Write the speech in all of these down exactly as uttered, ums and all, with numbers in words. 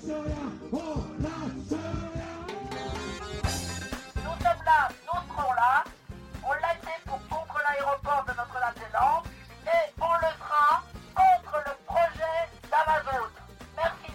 sommes là, nous serons là. On l'a été pour contre l'aéroport de Notre-Dame-des-Landes et on le sera contre le projet d'Amazon. Merci.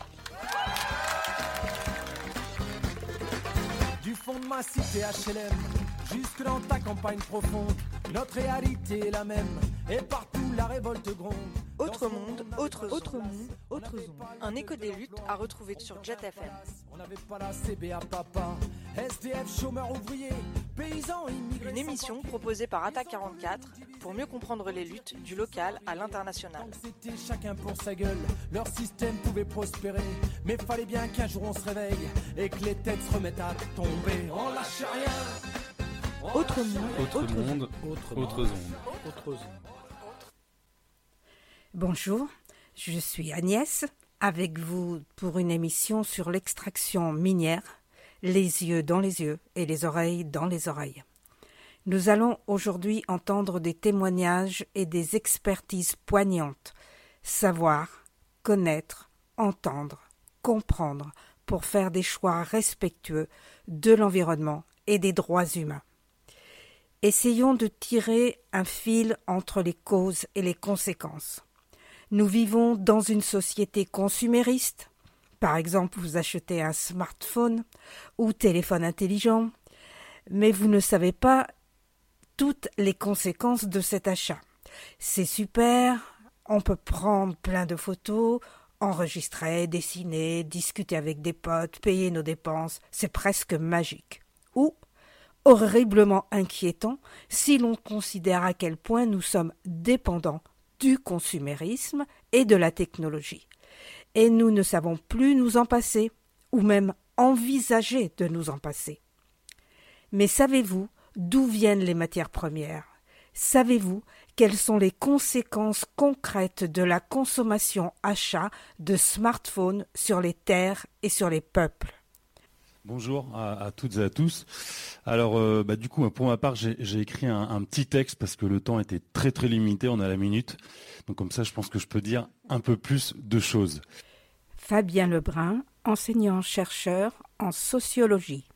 Du fond de ma cité H L M, jusque dans ta campagne profonde, notre réalité est la même, et partout la révolte gronde. Autre monde, autre Autre zone. monde, autre zone. Un écho des luttes à retrouver sur Jet F M. On n'avait pas la C B A papa, S D F, chômeurs ouvriers, paysans immigrés. Une émission proposée par Attaque quarante-quatre pour mieux comprendre les luttes du local à l'international. C'était chacun pour sa gueule, leur système pouvait prospérer, mais fallait bien qu'un jour on se réveille et que les têtes se remettent à tomber. On lâche rien. Autre monde, Autre autre monde, zone. autre Autre zone. Autre zone. Bonjour, je suis Agnès, avec vous pour une émission sur l'extraction minière, les yeux dans les yeux et les oreilles dans les oreilles. Nous allons aujourd'hui entendre des témoignages et des expertises poignantes, savoir, connaître, entendre, comprendre, pour faire des choix respectueux de l'environnement et des droits humains. Essayons de tirer un fil entre les causes et les conséquences. Nous vivons dans une société consumériste. Par exemple, vous achetez un smartphone ou téléphone intelligent, mais vous ne savez pas toutes les conséquences de cet achat. C'est super, on peut prendre plein de photos, enregistrer, dessiner, discuter avec des potes, payer nos dépenses, c'est presque magique. Ou horriblement inquiétant si l'on considère à quel point nous sommes dépendants du consumérisme et de la technologie. Et nous ne savons plus nous en passer, ou même envisager de nous en passer. Mais savez-vous d'où viennent les matières premières? Savez-vous quelles sont les conséquences concrètes de la consommation-achat de smartphones sur les terres et sur les peuples? Bonjour à, à toutes et à tous. Alors, euh, bah, du coup, pour ma part, j'ai, j'ai écrit un, un petit texte parce que le temps était très très limité, on a la minute. Donc comme ça, je pense que je peux dire un peu plus de choses. Fabien Lebrun, enseignant-chercheur en sociologie.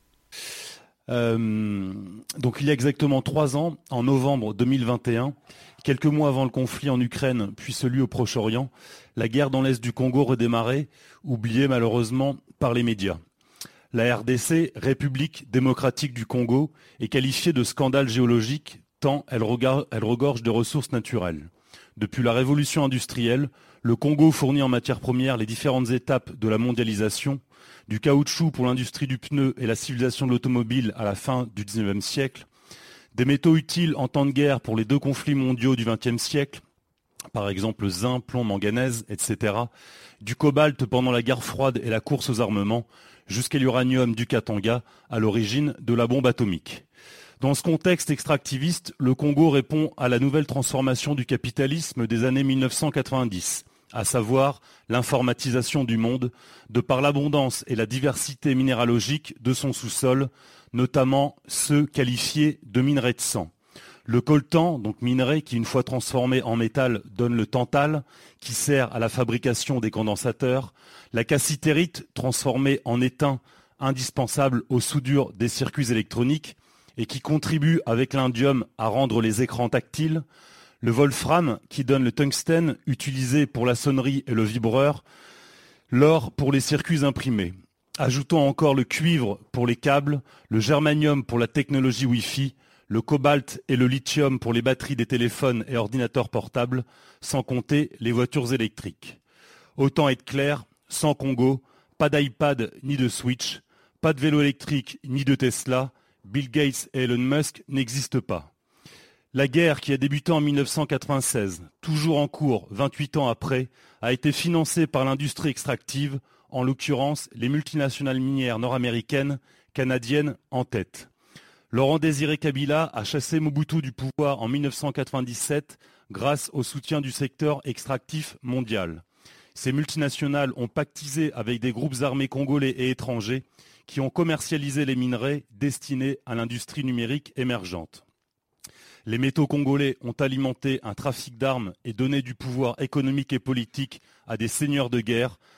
Euh, donc il y a exactement trois ans, en novembre deux mille vingt et un, quelques mois avant le conflit en Ukraine, puis celui au Proche-Orient, la guerre dans l'Est du Congo redémarrait, oubliée malheureusement par les médias. La R D C, République démocratique du Congo, est qualifiée de scandale géologique tant elle, regard, elle regorge de ressources naturelles. Depuis la révolution industrielle, le Congo fournit en matières premières les différentes étapes de la mondialisation, du caoutchouc pour l'industrie du pneu et la civilisation de l'automobile à la fin du dix-neuvième siècle, des métaux utiles en temps de guerre pour les deux conflits mondiaux du vingtième siècle, par exemple zinc, plomb, manganèse, et cetera, du cobalt pendant la guerre froide et la course aux armements, jusqu'à l'uranium du Katanga, à l'origine de la bombe atomique. Dans ce contexte extractiviste, le Congo répond à la nouvelle transformation du capitalisme des années mille neuf cent quatre-vingt-dix, à savoir l'informatisation du monde, de par l'abondance et la diversité minéralogique de son sous-sol, notamment ceux qualifiés de minerais de sang. Le coltan, donc minerai qui une fois transformé en métal donne le tantal, qui sert à la fabrication des condensateurs, la cassitérite transformée en étain, indispensable aux soudures des circuits électroniques et qui contribue avec l'indium à rendre les écrans tactiles, le wolfram qui donne le tungstène utilisé pour la sonnerie et le vibreur, l'or pour les circuits imprimés. Ajoutons encore le cuivre pour les câbles, le germanium pour la technologie Wi-Fi, le cobalt et le lithium pour les batteries des téléphones et ordinateurs portables, sans compter les voitures électriques. Autant être clair, sans Congo, pas d'iPad ni de Switch, pas de vélo électrique ni de Tesla, Bill Gates et Elon Musk n'existent pas. La guerre qui a débuté en mille neuf cent quatre-vingt-seize, toujours en cours vingt-huit ans après, a été financée par l'industrie extractive, en l'occurrence les multinationales minières nord-américaines, canadiennes en tête. Laurent Désiré Kabila a chassé Mobutu du pouvoir en mille neuf cent quatre-vingt-dix-sept grâce au soutien du secteur extractif mondial. Ces multinationales ont pactisé avec des groupes armés congolais et étrangers qui ont commercialisé les minerais destinés à l'industrie numérique émergente. Les métaux congolais ont alimenté un trafic d'armes et donné du pouvoir économique et politique à des seigneurs de guerre,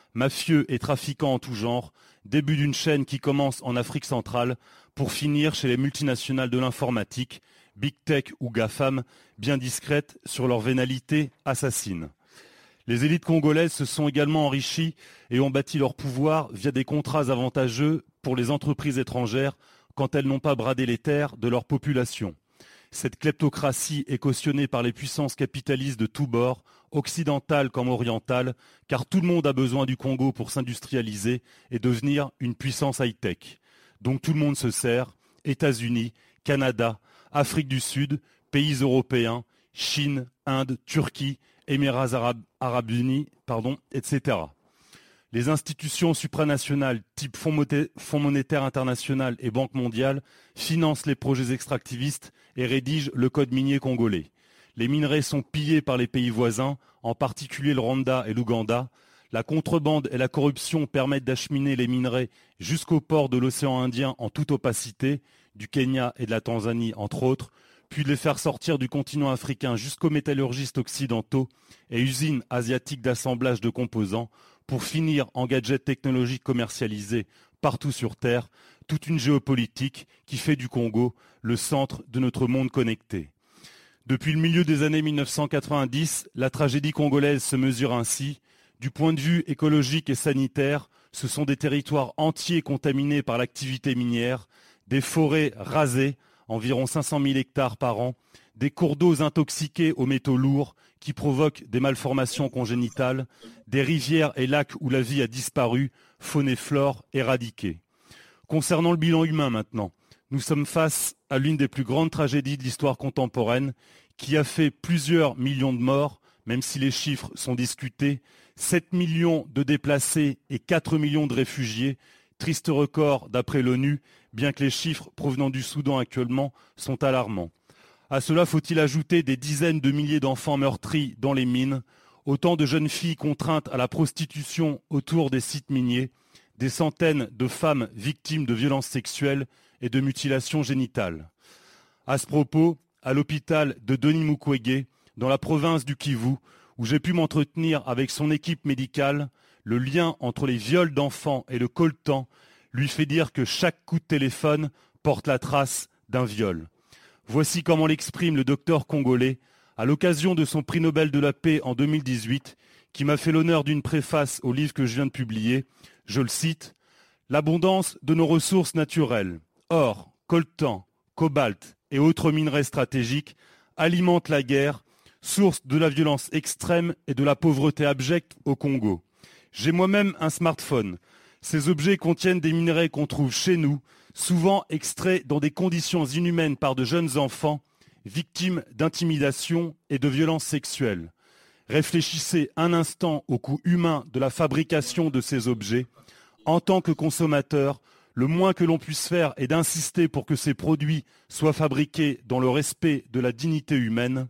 mafieux et trafiquants en tout genre, début d'une chaîne qui commence en Afrique centrale pour finir chez les multinationales de l'informatique, Big Tech ou GAFAM, bien discrètes sur leur vénalité assassine. Les élites congolaises se sont également enrichies et ont bâti leur pouvoir via des contrats avantageux pour les entreprises étrangères quand elles n'ont pas bradé les terres de leur population. Cette kleptocratie est cautionnée par les puissances capitalistes de tous bords, occidentales comme orientales, car tout le monde a besoin du Congo pour s'industrialiser et devenir une puissance high-tech. Donc tout le monde se sert, États-Unis, Canada, Afrique du Sud, pays européens, Chine, Inde, Turquie, Émirats arabes, arabes unis, pardon, et cetera. Les institutions supranationales type Fonds monétaire international et Banque mondiale financent les projets extractivistes et rédigent le code minier congolais. Les minerais sont pillés par les pays voisins, en particulier le Rwanda et l'Ouganda. La contrebande et la corruption permettent d'acheminer les minerais jusqu'au port de l'océan Indien en toute opacité, du Kenya et de la Tanzanie entre autres, puis de les faire sortir du continent africain jusqu'aux métallurgistes occidentaux et usines asiatiques d'assemblage de composants pour finir en gadgets technologiques commercialisés partout sur Terre, toute une géopolitique qui fait du Congo le centre de notre monde connecté. Depuis le milieu des années mille neuf cent quatre-vingt-dix, la tragédie congolaise se mesure ainsi. Du point de vue écologique et sanitaire, ce sont des territoires entiers contaminés par l'activité minière, des forêts rasées, environ cinq cent mille hectares par an, des cours d'eau intoxiqués aux métaux lourds qui provoquent des malformations congénitales, des rivières et lacs où la vie a disparu, faune et flore éradiquées. Concernant le bilan humain maintenant, nous sommes face à l'une des plus grandes tragédies de l'histoire contemporaine qui a fait plusieurs millions de morts, même si les chiffres sont discutés, sept millions de déplacés et quatre millions de réfugiés, triste record d'après l'ONU, bien que les chiffres provenant du Soudan actuellement sont alarmants. À cela, faut-il ajouter des dizaines de milliers d'enfants meurtris dans les mines, autant de jeunes filles contraintes à la prostitution autour des sites miniers, des centaines de femmes victimes de violences sexuelles et de mutilations génitales. À ce propos, à l'hôpital de Denis Mukwege, dans la province du Kivu, où j'ai pu m'entretenir avec son équipe médicale, le lien entre les viols d'enfants et le coltan lui fait dire que chaque coup de téléphone porte la trace d'un viol. Voici comment l'exprime le docteur congolais à l'occasion de son prix Nobel de la paix en deux mille dix-huit, qui m'a fait l'honneur d'une préface au livre que je viens de publier. Je le cite, « L'abondance de nos ressources naturelles, or, coltan, cobalt et autres minerais stratégiques, alimente la guerre, source de la violence extrême et de la pauvreté abjecte au Congo. J'ai moi-même un smartphone. Ces objets contiennent des minerais qu'on trouve chez nous, souvent extraits dans des conditions inhumaines par de jeunes enfants, victimes d'intimidation et de violences sexuelles. Réfléchissez un instant au coût humain de la fabrication de ces objets. En tant que consommateur, le moins que l'on puisse faire est d'insister pour que ces produits soient fabriqués dans le respect de la dignité humaine.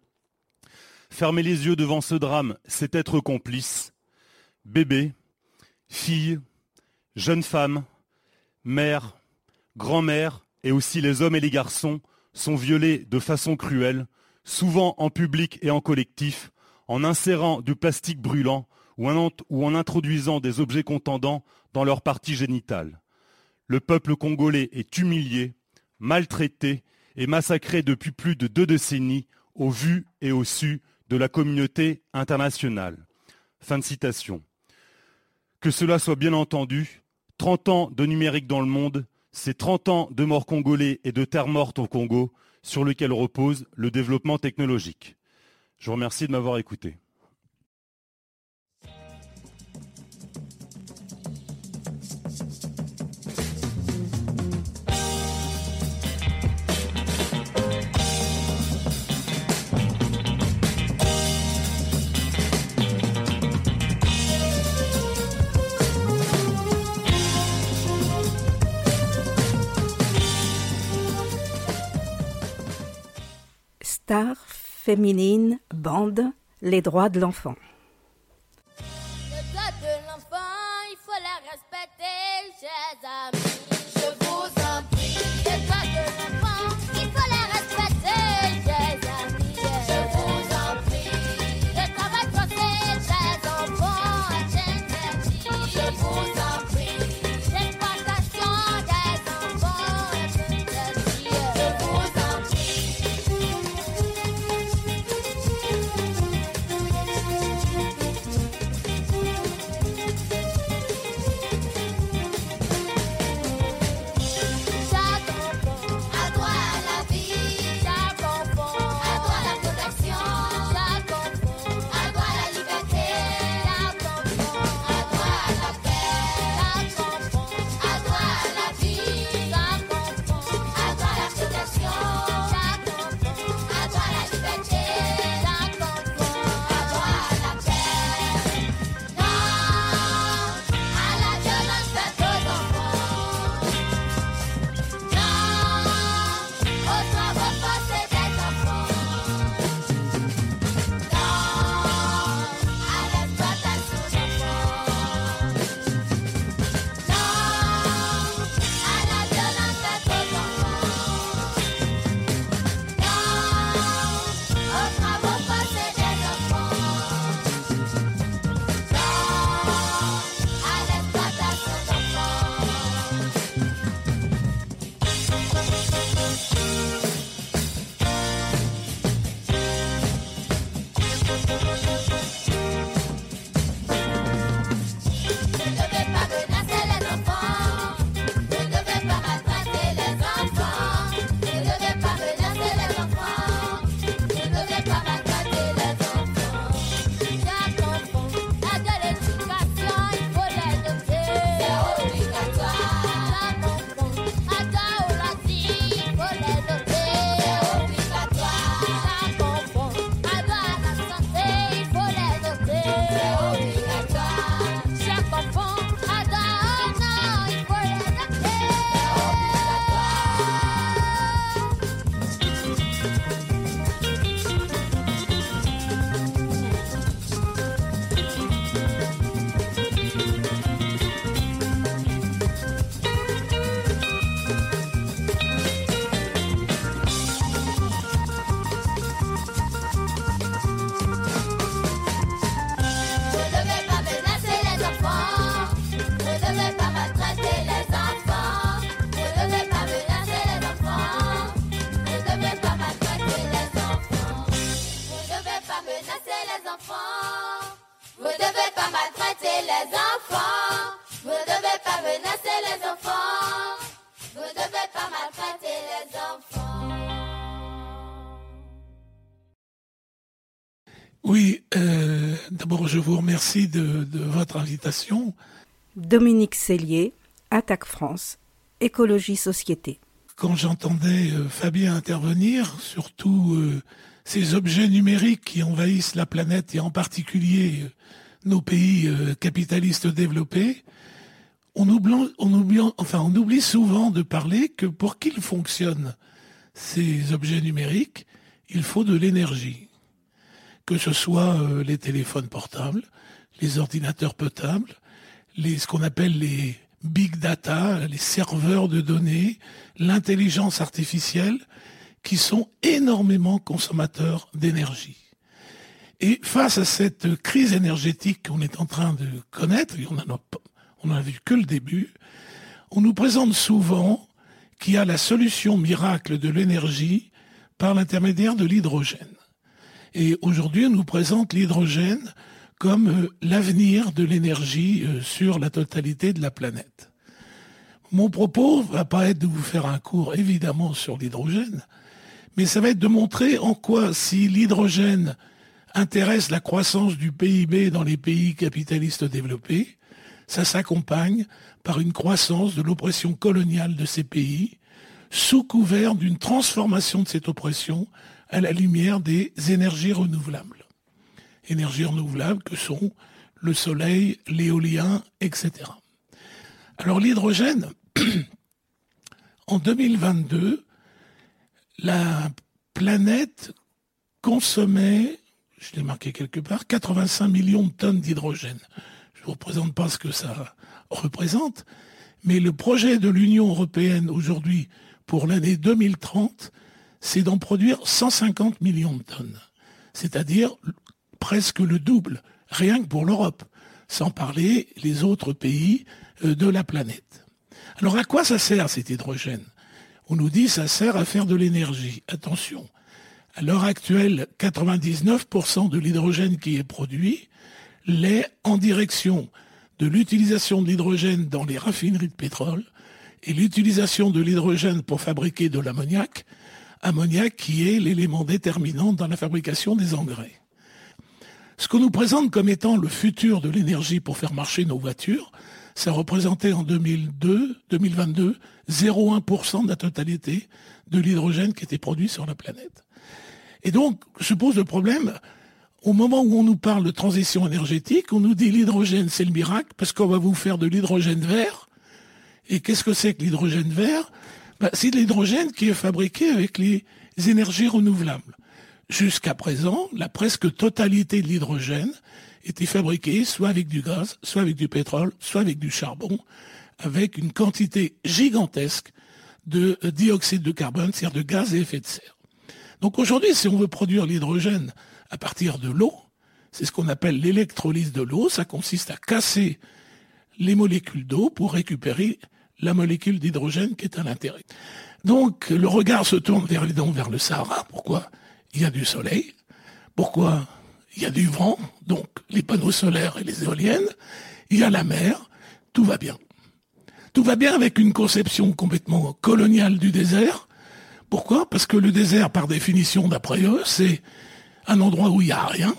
Fermer les yeux devant ce drame, c'est être complice. Bébés, filles, jeunes femmes, mères, grand-mères et aussi les hommes et les garçons sont violés de façon cruelle, souvent en public et en collectif, en insérant du plastique brûlant ou en, ou en introduisant des objets contendants dans leur partie génitale. Le peuple congolais est humilié, maltraité et massacré depuis plus de deux décennies au vu et au su de la communauté internationale. Fin de citation. Que cela soit bien entendu, trente ans de numérique dans le monde, c'est trente ans de morts congolais et de terres mortes au Congo sur lesquels repose le développement technologique. Je vous remercie de m'avoir écouté. Star féminine bande les droits de l'enfant. Les droits de l'enfant, il faut les respecter, chers amis. Je vous en prie. Les droits de l'enfant, il faut les respecter, chers amis. Je vous en prie. Le travail forcé, chers enfants, est interdit. les enfants. Vous ne devez pas menacer les enfants. Vous ne devez pas maltraiter les enfants. Oui, euh, d'abord je vous remercie de, de votre invitation. Dominique Cellier, Attaque France, Écologie Société. Quand j'entendais euh, Fabien intervenir, surtout euh, ces objets numériques qui envahissent la planète et en particulier euh, nos pays euh, capitalistes développés, on oublie, on, oublie, enfin, on oublie souvent de parler que pour qu'ils fonctionnent, ces objets numériques, il faut de l'énergie. Que ce soit euh, les téléphones portables, les ordinateurs portables, les, ce qu'on appelle les big data, les serveurs de données, l'intelligence artificielle, qui sont énormément consommateurs d'énergie. Et face à cette crise énergétique qu'on est en train de connaître, et on n'en a, on a vu que le début, on nous présente souvent qu'il y a la solution miracle de l'énergie par l'intermédiaire de l'hydrogène. Et aujourd'hui, on nous présente l'hydrogène comme euh, l'avenir de l'énergie euh, sur la totalité de la planète. Mon propos va pas être de vous faire un cours, évidemment, sur l'hydrogène, mais ça va être de montrer en quoi, si l'hydrogène intéresse la croissance du P I B dans les pays capitalistes développés, ça s'accompagne par une croissance de l'oppression coloniale de ces pays, sous couvert d'une transformation de cette oppression à la lumière des énergies renouvelables. Énergies renouvelables que sont le soleil, l'éolien, et cetera. Alors l'hydrogène, en deux mille vingt-deux, la planète consommait, je l'ai marqué quelque part, quatre-vingt-cinq millions de tonnes d'hydrogène. Je ne vous représente pas ce que ça représente, mais le projet de l'Union européenne aujourd'hui pour l'année deux mille trente, c'est d'en produire cent cinquante millions de tonnes, c'est-à-dire presque le double, rien que pour l'Europe, sans parler les autres pays de la planète. Alors à quoi ça sert cet hydrogène ? On nous dit que ça sert à faire de l'énergie. Attention, à l'heure actuelle, quatre-vingt-dix-neuf pour cent de l'hydrogène qui est produit l'est en direction de l'utilisation de l'hydrogène dans les raffineries de pétrole et l'utilisation de l'hydrogène pour fabriquer de l'ammoniac, ammoniac qui est l'élément déterminant dans la fabrication des engrais. Ce qu'on nous présente comme étant le futur de l'énergie pour faire marcher nos voitures, ça représentait en deux mille deux, deux mille vingt-deux zéro virgule un pour cent de la totalité de l'hydrogène qui était produit sur la planète. Et donc, se pose le problème, au moment où on nous parle de transition énergétique, on nous dit l'hydrogène c'est le miracle parce qu'on va vous faire de l'hydrogène vert. Et qu'est-ce que c'est que l'hydrogène vert ? Ben, c'est de l'hydrogène qui est fabriqué avec les énergies renouvelables. Jusqu'à présent, la presque totalité de l'hydrogène était fabriquée soit avec du gaz, soit avec du pétrole, soit avec du charbon, avec une quantité gigantesque de dioxyde de carbone, c'est-à-dire de gaz à effet de serre. Donc aujourd'hui, si on veut produire l'hydrogène à partir de l'eau, c'est ce qu'on appelle l'électrolyse de l'eau, ça consiste à casser les molécules d'eau pour récupérer la molécule d'hydrogène qui est à l'intérieur. Donc le regard se tourne vers, vers le Sahara. Pourquoi ? Il y a du soleil. Pourquoi ? Il y a du vent, donc les panneaux solaires et les éoliennes. Il y a la mer. Tout va bien. Tout va bien avec une conception complètement coloniale du désert. Pourquoi ? Parce que le désert, par définition, d'après eux, c'est un endroit où il n'y a rien,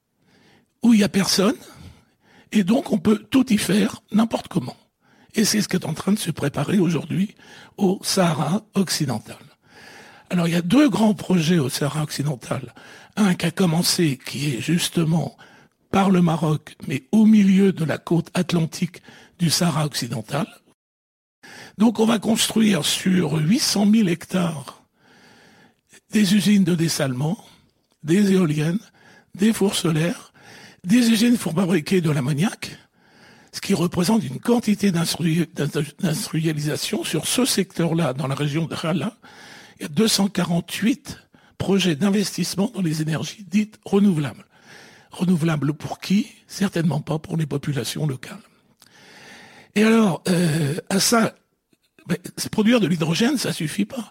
où il n'y a personne, et donc on peut tout y faire n'importe comment. Et c'est ce qui est en train de se préparer aujourd'hui au Sahara occidental. Alors il y a deux grands projets au Sahara occidental. Un qui a commencé, qui est justement par le Maroc, mais au milieu de la côte atlantique du Sahara occidental. Donc on va construire sur huit cent mille hectares des usines de dessalement, des éoliennes, des fours solaires, des usines pour fabriquer de l'ammoniac, ce qui représente une quantité d'industrialisation sur ce secteur-là, dans la région de Rala. Il y a deux cent quarante-huit projets d'investissement dans les énergies dites renouvelables. Renouvelables pour qui ? Certainement pas pour les populations locales. Et alors, euh, à ça, ben, produire de l'hydrogène, ça suffit pas.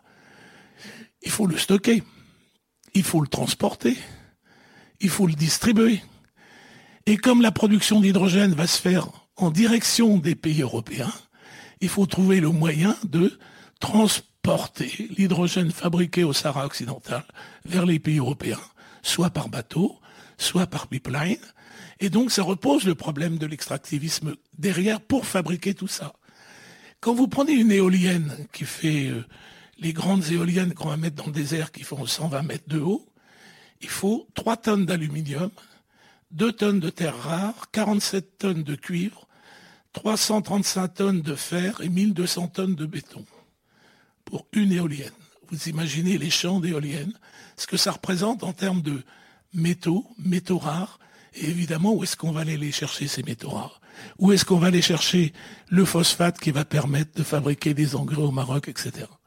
Il faut le stocker, il faut le transporter, il faut le distribuer. Et comme la production d'hydrogène va se faire en direction des pays européens, il faut trouver le moyen de transporter l'hydrogène fabriqué au Sahara occidental vers les pays européens, soit par bateau, soit par pipeline. Et donc ça repose le problème de l'extractivisme derrière pour fabriquer tout ça. Quand vous prenez une éolienne qui fait euh, les grandes éoliennes qu'on va mettre dans le désert qui font cent vingt mètres de haut, il faut trois tonnes d'aluminium, deux tonnes de terres rares, quarante-sept tonnes de cuivre, trois cent trente-cinq tonnes de fer et mille deux cents tonnes de béton pour une éolienne. Vous imaginez les champs d'éoliennes, ce que ça représente en termes de métaux, métaux rares, et évidemment où est-ce qu'on va aller les chercher ces métaux rares? Où est-ce qu'on va aller chercher le phosphate qui va permettre de fabriquer des engrais au Maroc, et cetera.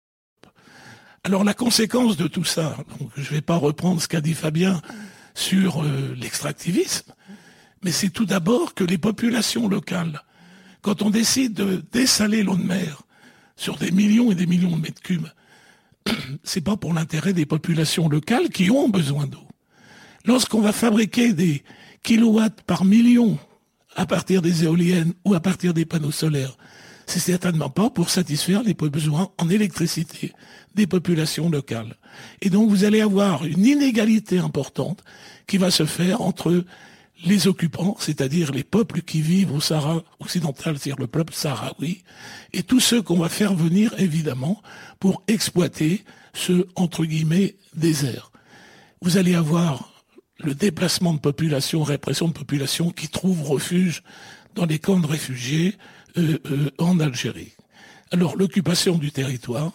Alors la conséquence de tout ça, donc je ne vais pas reprendre ce qu'a dit Fabien sur euh, l'extractivisme, mais c'est tout d'abord que les populations locales, quand on décide de dessaler l'eau de mer sur des millions et des millions de mètres cubes, c'est pas pour l'intérêt des populations locales qui ont besoin d'eau. Lorsqu'on va fabriquer des kilowatts par million à partir des éoliennes ou à partir des panneaux solaires, c'est certainement pas pour satisfaire les besoins en électricité des populations locales. Et donc vous allez avoir une inégalité importante qui va se faire entre les occupants, c'est-à-dire les peuples qui vivent au Sahara occidental, c'est-à-dire le peuple sahraoui, et tous ceux qu'on va faire venir, évidemment, pour exploiter ce, entre guillemets, désert. Vous allez avoir le déplacement de population, répression de population qui trouvent refuge dans les camps de réfugiés euh, euh, en Algérie. Alors, l'occupation du territoire,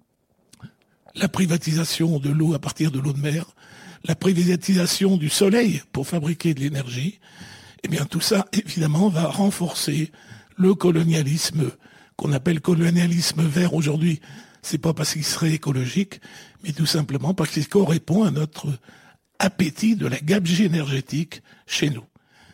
la privatisation de l'eau à partir de l'eau de mer, la privatisation du soleil pour fabriquer de l'énergie, eh bien tout ça, évidemment, va renforcer le colonialisme qu'on appelle colonialisme vert aujourd'hui. C'est pas parce qu'il serait écologique, mais tout simplement parce qu'il correspond à notre appétit de la gabegie énergétique chez nous.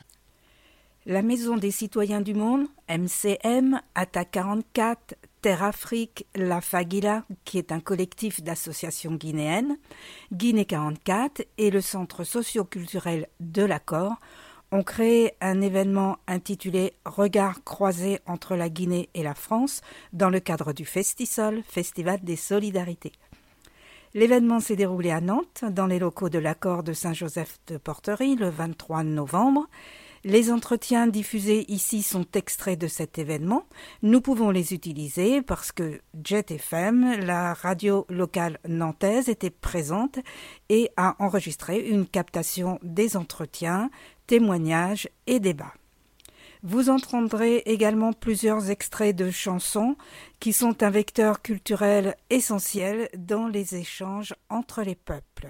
La Maison des citoyens du monde, M C M, Attaque quarante-quatre, Terre Afrique, La Fagila, qui est un collectif d'associations guinéennes, Guinée quarante-quatre et le Centre socio-culturel de l'Accord ont créé un événement intitulé « Regards croisés entre la Guinée et la France » dans le cadre du Festisol, Festival des Solidarités. L'événement s'est déroulé à Nantes, dans les locaux de l'Accord de Saint-Joseph-de-Porterie, le vingt-trois novembre. Les entretiens diffusés ici sont extraits de cet événement. Nous pouvons les utiliser parce que Jet F M, la radio locale nantaise, était présente et a enregistré une captation des entretiens, témoignages et débats. Vous entendrez également plusieurs extraits de chansons qui sont un vecteur culturel essentiel dans les échanges entre les peuples.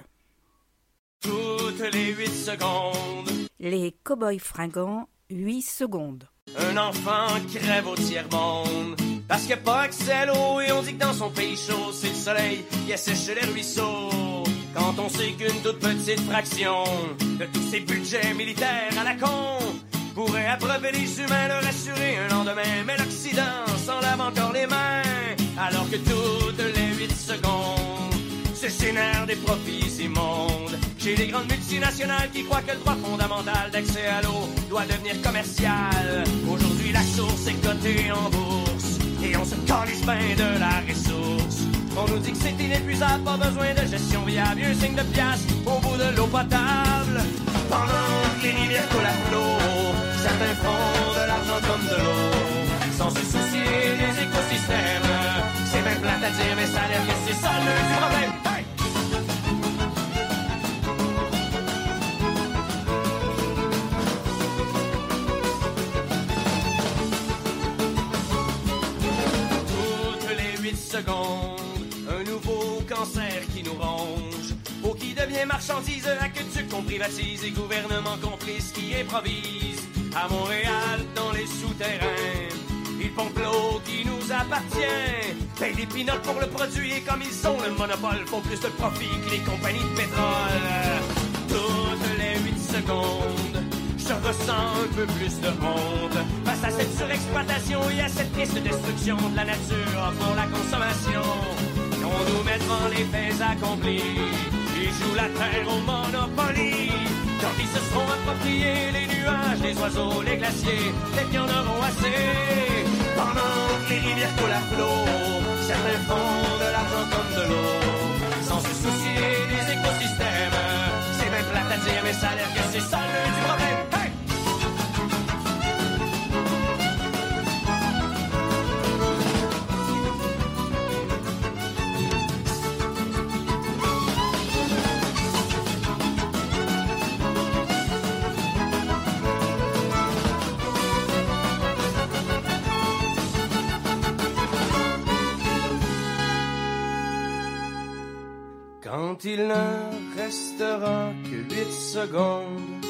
Toutes les huit secondes, les cow-boys fringants, huit secondes. Un enfant crève au tiers-monde parce qu'il n'y a pas accès à l'eau et on dit que dans son pays chaud, c'est le soleil qui assèche les ruisseaux. Quand on sait qu'une toute petite fraction de tous ces budgets militaires à la con pourrait abreuver les humains, leur assurer un lendemain, mais l'Occident s'en lave encore les mains, alors que toutes les huit secondes se génèrent des profits immondes chez les grandes multinationales qui croient que le droit fondamental d'accès à l'eau doit devenir commercial. Aujourd'hui, la source est cotée en bourse et on se calisse bien de la ressource. On nous dit que c'est inépuisable, pas besoin de gestion viable, un signe de piastre au bout de l'eau potable. Pendant que les rivières coulent à flot, certains font de l'argent comme de l'eau, sans se soucier des écosystèmes. C'est bien plate à dire, mais ça a l'air que c'est ça le du problème. Hey! Toutes les huit secondes, un nouveau cancer qui nous ronge, eau qui devient marchandise, aqueduc qu'on privatise et gouvernement complice qui improvise. À Montréal, dans les souterrains, ils pompent l'eau qui nous appartient, payent des pinottes pour le produit et comme ils ont le monopole, font plus de profit que les compagnies de pétrole. Toutes les huit secondes, je ressens un peu plus de honte face à cette surexploitation et à cette triste destruction de la nature pour la consommation. On nous met devant les faits accomplis, ils jouent la terre au Monopoly. Quand ils se seront appropriés les nuages, les oiseaux, les glaciers, dès qu'il y en auront assez. Pendant que les rivières coulent à flot, certains font de l'argent comme de l'eau, sans se soucier des écosystèmes. C'est même plate à dire, mais ça a l'air que c'est ça le du problème. Hey! Quand il ne restera que huit secondes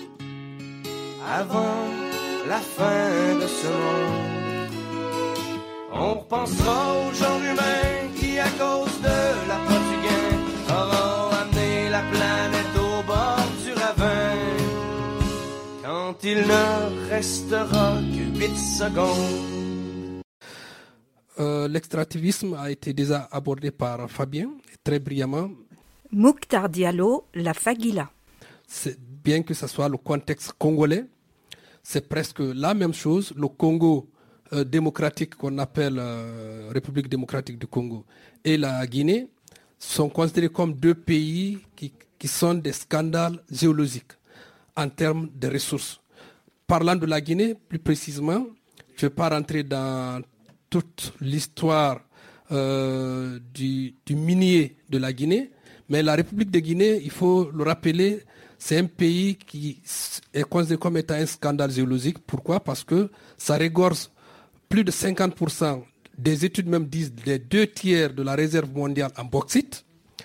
avant la fin de ce monde, on repensera aux genre humains qui, à cause de la du gain, auront amené la planète au bord du ravin. Quand il ne restera que huit secondes. Euh, l'extractivisme a été déjà abordé par Fabien, très brillamment. Mokhtar Diallo, la Fagila. C'est, bien que ce soit le contexte congolais, c'est presque la même chose. Le Congo euh, démocratique, qu'on appelle euh, République démocratique du Congo, et la Guinée sont considérés comme deux pays qui, qui sont des scandales géologiques en termes de ressources. Parlant de la Guinée, plus précisément, je ne vais pas rentrer dans toute l'histoire euh, du, du minier de la Guinée, mais la République de Guinée, il faut le rappeler, c'est un pays qui est considéré comme étant un scandale géologique. Pourquoi ? Parce que ça regorge plus de cinquante pour cent, des études même disent les deux tiers de la réserve mondiale en bauxite,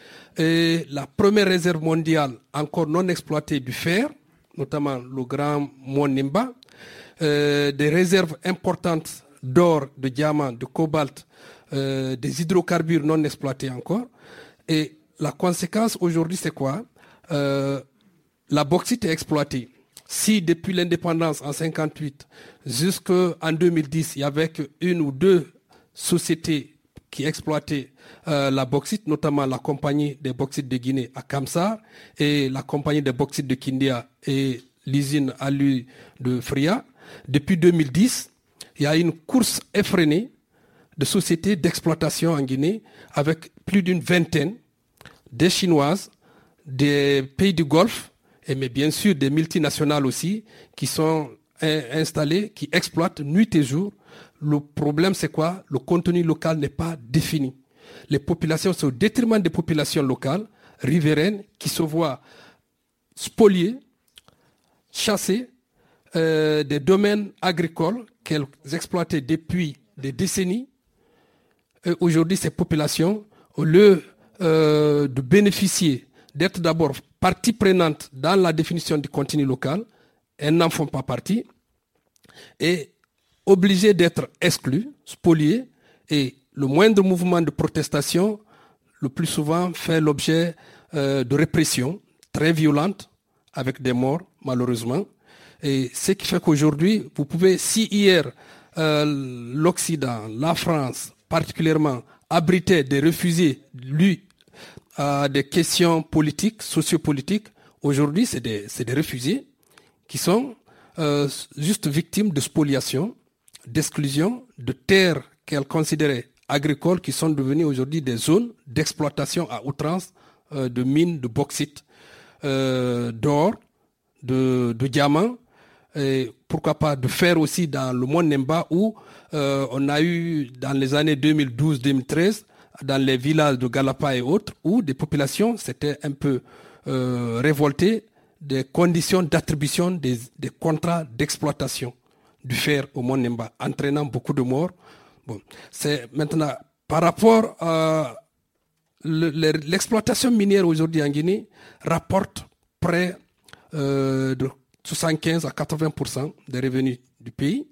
et la première réserve mondiale encore non exploitée du fer, notamment le grand Mont Nimba, euh, des réserves importantes d'or, de diamants, de cobalt, euh, des hydrocarbures non exploités encore. Et la conséquence aujourd'hui, c'est quoi ? euh, La bauxite est exploitée. Si depuis l'indépendance en cinquante-huit jusqu'en deux mille dix, il n'y avait qu'une ou deux sociétés qui exploitaient euh, la bauxite, notamment la compagnie des bauxites de Guinée à Kamsar et la compagnie des bauxites de Kindia et l'usine Alu de Fria, depuis deux mille dix, il y a une course effrénée de sociétés d'exploitation en Guinée avec plus d'une vingtaine, des Chinoises, des pays du Golfe, et mais bien sûr des multinationales aussi, qui sont in- installées, qui exploitent nuit et jour. Le problème, c'est quoi ? Le contenu local n'est pas défini. Les populations, c'est au détriment des populations locales, riveraines, qui se voient spoliées, chassées, euh, des domaines agricoles qu'elles exploitaient depuis des décennies. Et aujourd'hui, ces populations, au lieu euh, de bénéficier, d'être d'abord partie prenante dans la définition du contenu local, elles n'en font pas partie, et obligées d'être exclues, spoliées, et le moindre mouvement de protestation, le plus souvent, fait l'objet euh, de répression très violente, avec des morts, malheureusement. Et ce qui fait qu'aujourd'hui, vous pouvez, si hier, euh, l'Occident, la France particulièrement, abritait des réfugiés, lui, à des questions politiques, sociopolitiques, aujourd'hui, c'est des, c'est des réfugiés qui sont euh, juste victimes de spoliation, d'exclusion, de terres qu'elles considéraient agricoles, qui sont devenues aujourd'hui des zones d'exploitation à outrance euh, de mines, de bauxite, euh, d'or, de, de diamants, et pourquoi pas de fer aussi dans le Mont Nimba, où euh, on a eu dans les années deux mille douze deux mille treize, dans les villages de Galapa et autres, où des populations s'étaient un peu euh, révoltées des conditions d'attribution des, des contrats d'exploitation du fer au Mont Nimba, entraînant beaucoup de morts. Bon, c'est maintenant par rapport à le, le, l'exploitation minière aujourd'hui en Guinée rapporte près euh, de soixante-quinze à quatre-vingts pour cent des revenus du pays.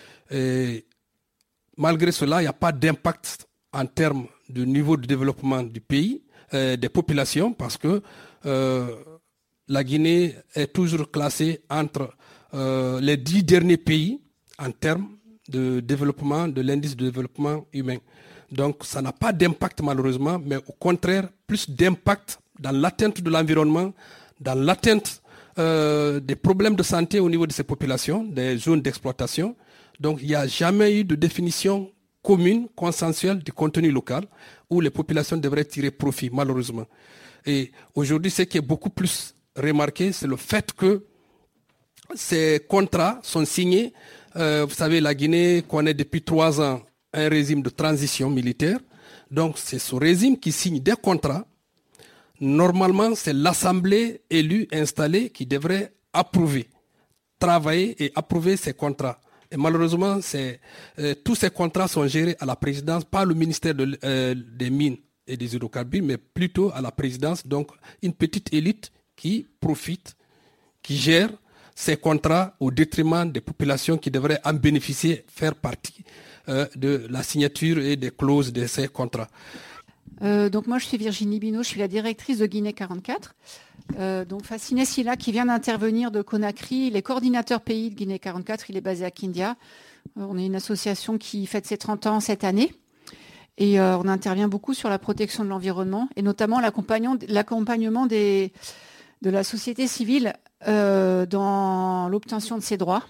Et malgré cela, il n'y a pas d'impact en termes du niveau de développement du pays, euh, des populations, parce que euh, la Guinée est toujours classée entre euh, les dix derniers pays en termes de développement, de l'indice de développement humain. Donc ça n'a pas d'impact malheureusement, mais au contraire, plus d'impact dans l'atteinte de l'environnement, dans l'atteinte euh, des problèmes de santé au niveau de ces populations, des zones d'exploitation. Donc il n'y a jamais eu de définition commune, consensuelle du contenu local où les populations devraient tirer profit, malheureusement. Et aujourd'hui, ce qui est beaucoup plus remarqué, c'est le fait que ces contrats sont signés. Euh, vous savez, la Guinée connaît depuis trois ans un régime de transition militaire. Donc c'est ce régime qui signe des contrats. Normalement, c'est l'Assemblée élue, installée, qui devrait approuver, travailler et approuver ces contrats. Et malheureusement, c'est, euh, tous ces contrats sont gérés à la présidence, pas le ministère de, euh, des Mines et des Hydrocarbures, mais plutôt à la présidence. Donc, une petite élite qui profite, qui gère ces contrats au détriment des populations qui devraient en bénéficier, faire partie euh, de la signature et des clauses de ces contrats. Euh, donc moi je suis Virginie Binot, je suis la directrice de Guinée quarante-quatre. Euh, donc Facinet Silla qui vient d'intervenir de Conakry, il est coordinateur pays de Guinée quarante-quatre, il est basé à Kindia. Euh, on est une association qui fête ses trente ans cette année et euh, on intervient beaucoup sur la protection de l'environnement et notamment l'accompagnement des, de la société civile euh, dans l'obtention de ses droits.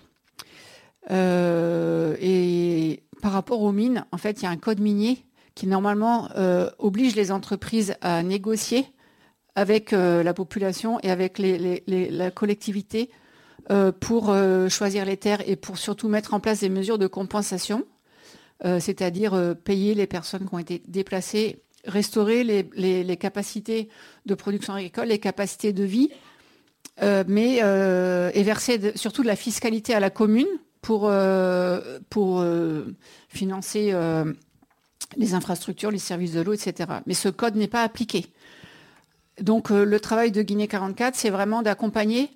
Euh, et par rapport aux mines, en fait il y a un code minier qui normalement euh, oblige les entreprises à négocier avec euh, la population et avec les, les, les, la collectivité euh, pour euh, choisir les terres et pour surtout mettre en place des mesures de compensation, euh, c'est-à-dire euh, payer les personnes qui ont été déplacées, restaurer les, les, les capacités de production agricole, les capacités de vie, euh, mais euh, et verser de, surtout de la fiscalité à la commune pour, euh, pour euh, financer euh, les infrastructures, les services de l'eau, et cetera. Mais ce code n'est pas appliqué. Donc euh, le travail de Guinée quarante-quatre, c'est vraiment d'accompagner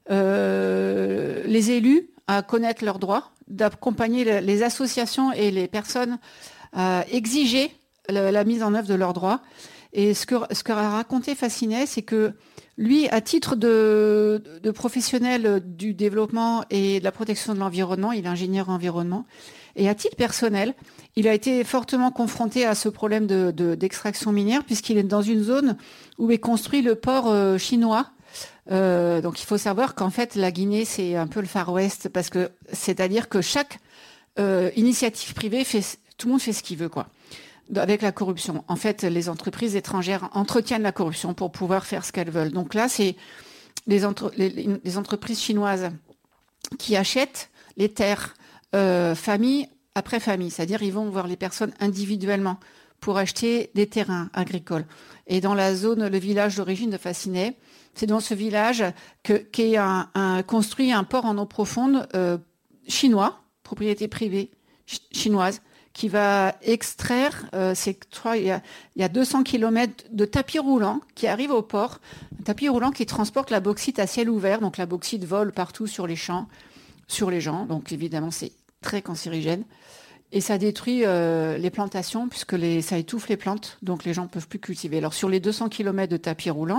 euh, les élus à connaître leurs droits, d'accompagner les associations et les personnes à exiger la, la mise en œuvre de leurs droits. Et ce que, ce qu'a raconté Facinet, c'est que lui, à titre de, de professionnel du développement et de la protection de l'environnement, il est ingénieur environnement, et à titre personnel, il a été fortement confronté à ce problème de, de, d'extraction minière puisqu'il est dans une zone où est construit le port euh, chinois. Euh, donc il faut savoir qu'en fait la Guinée c'est un peu le Far West parce que c'est-à-dire que chaque euh, initiative privée fait, tout le monde fait ce qu'il veut quoi. Avec la corruption. En fait, les entreprises étrangères entretiennent la corruption pour pouvoir faire ce qu'elles veulent. Donc là, c'est les, entre, les, les entreprises chinoises qui achètent les terres euh, famille après famille. C'est-à-dire ils vont voir les personnes individuellement pour acheter des terrains agricoles. Et dans la zone, le village d'origine de Facinet, c'est dans ce village que, qu'est un, un, construit un port en eau profonde euh, chinois, propriété privée ch- chinoise, qui va extraire, euh, c'est, il, y a, il y a deux cents kilomètres de tapis roulant qui arrive au port, un tapis roulant qui transporte la bauxite à ciel ouvert, donc la bauxite vole partout sur les champs, sur les gens, donc évidemment c'est très cancérigène, et ça détruit euh, les plantations puisque les, ça étouffe les plantes, donc les gens ne peuvent plus cultiver. Alors sur les deux cents kilomètres de tapis roulant,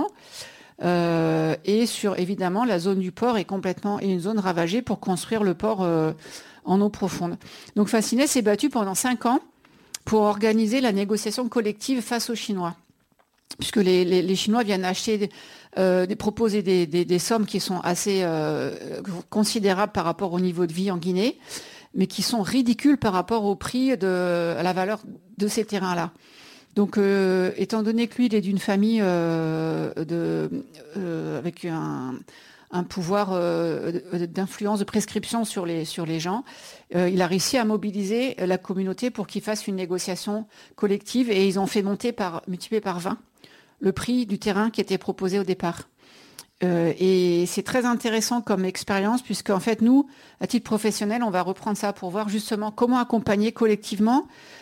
euh, et sur évidemment la zone du port est complètement, est une zone ravagée pour construire le port euh, en eau profonde. Donc Facinet s'est battu pendant cinq ans pour organiser la négociation collective face aux Chinois. Puisque les, les, les Chinois viennent acheter, euh, des, proposer des, des, des sommes qui sont assez euh, considérables par rapport au niveau de vie en Guinée, mais qui sont ridicules par rapport au prix, de, à la valeur de ces terrains-là. Donc, euh, étant donné que lui, il est d'une famille euh, de, euh, avec un... un pouvoir euh, d'influence, de prescription sur les, sur les gens. Euh, il a réussi à mobiliser la communauté pour qu'ils fassent une négociation collective et ils ont fait monter par, multiplié par vingt le prix du terrain qui était proposé au départ. Euh, et c'est très intéressant comme expérience puisque en fait, nous, à titre professionnel, on va reprendre ça pour voir justement comment accompagner collectivement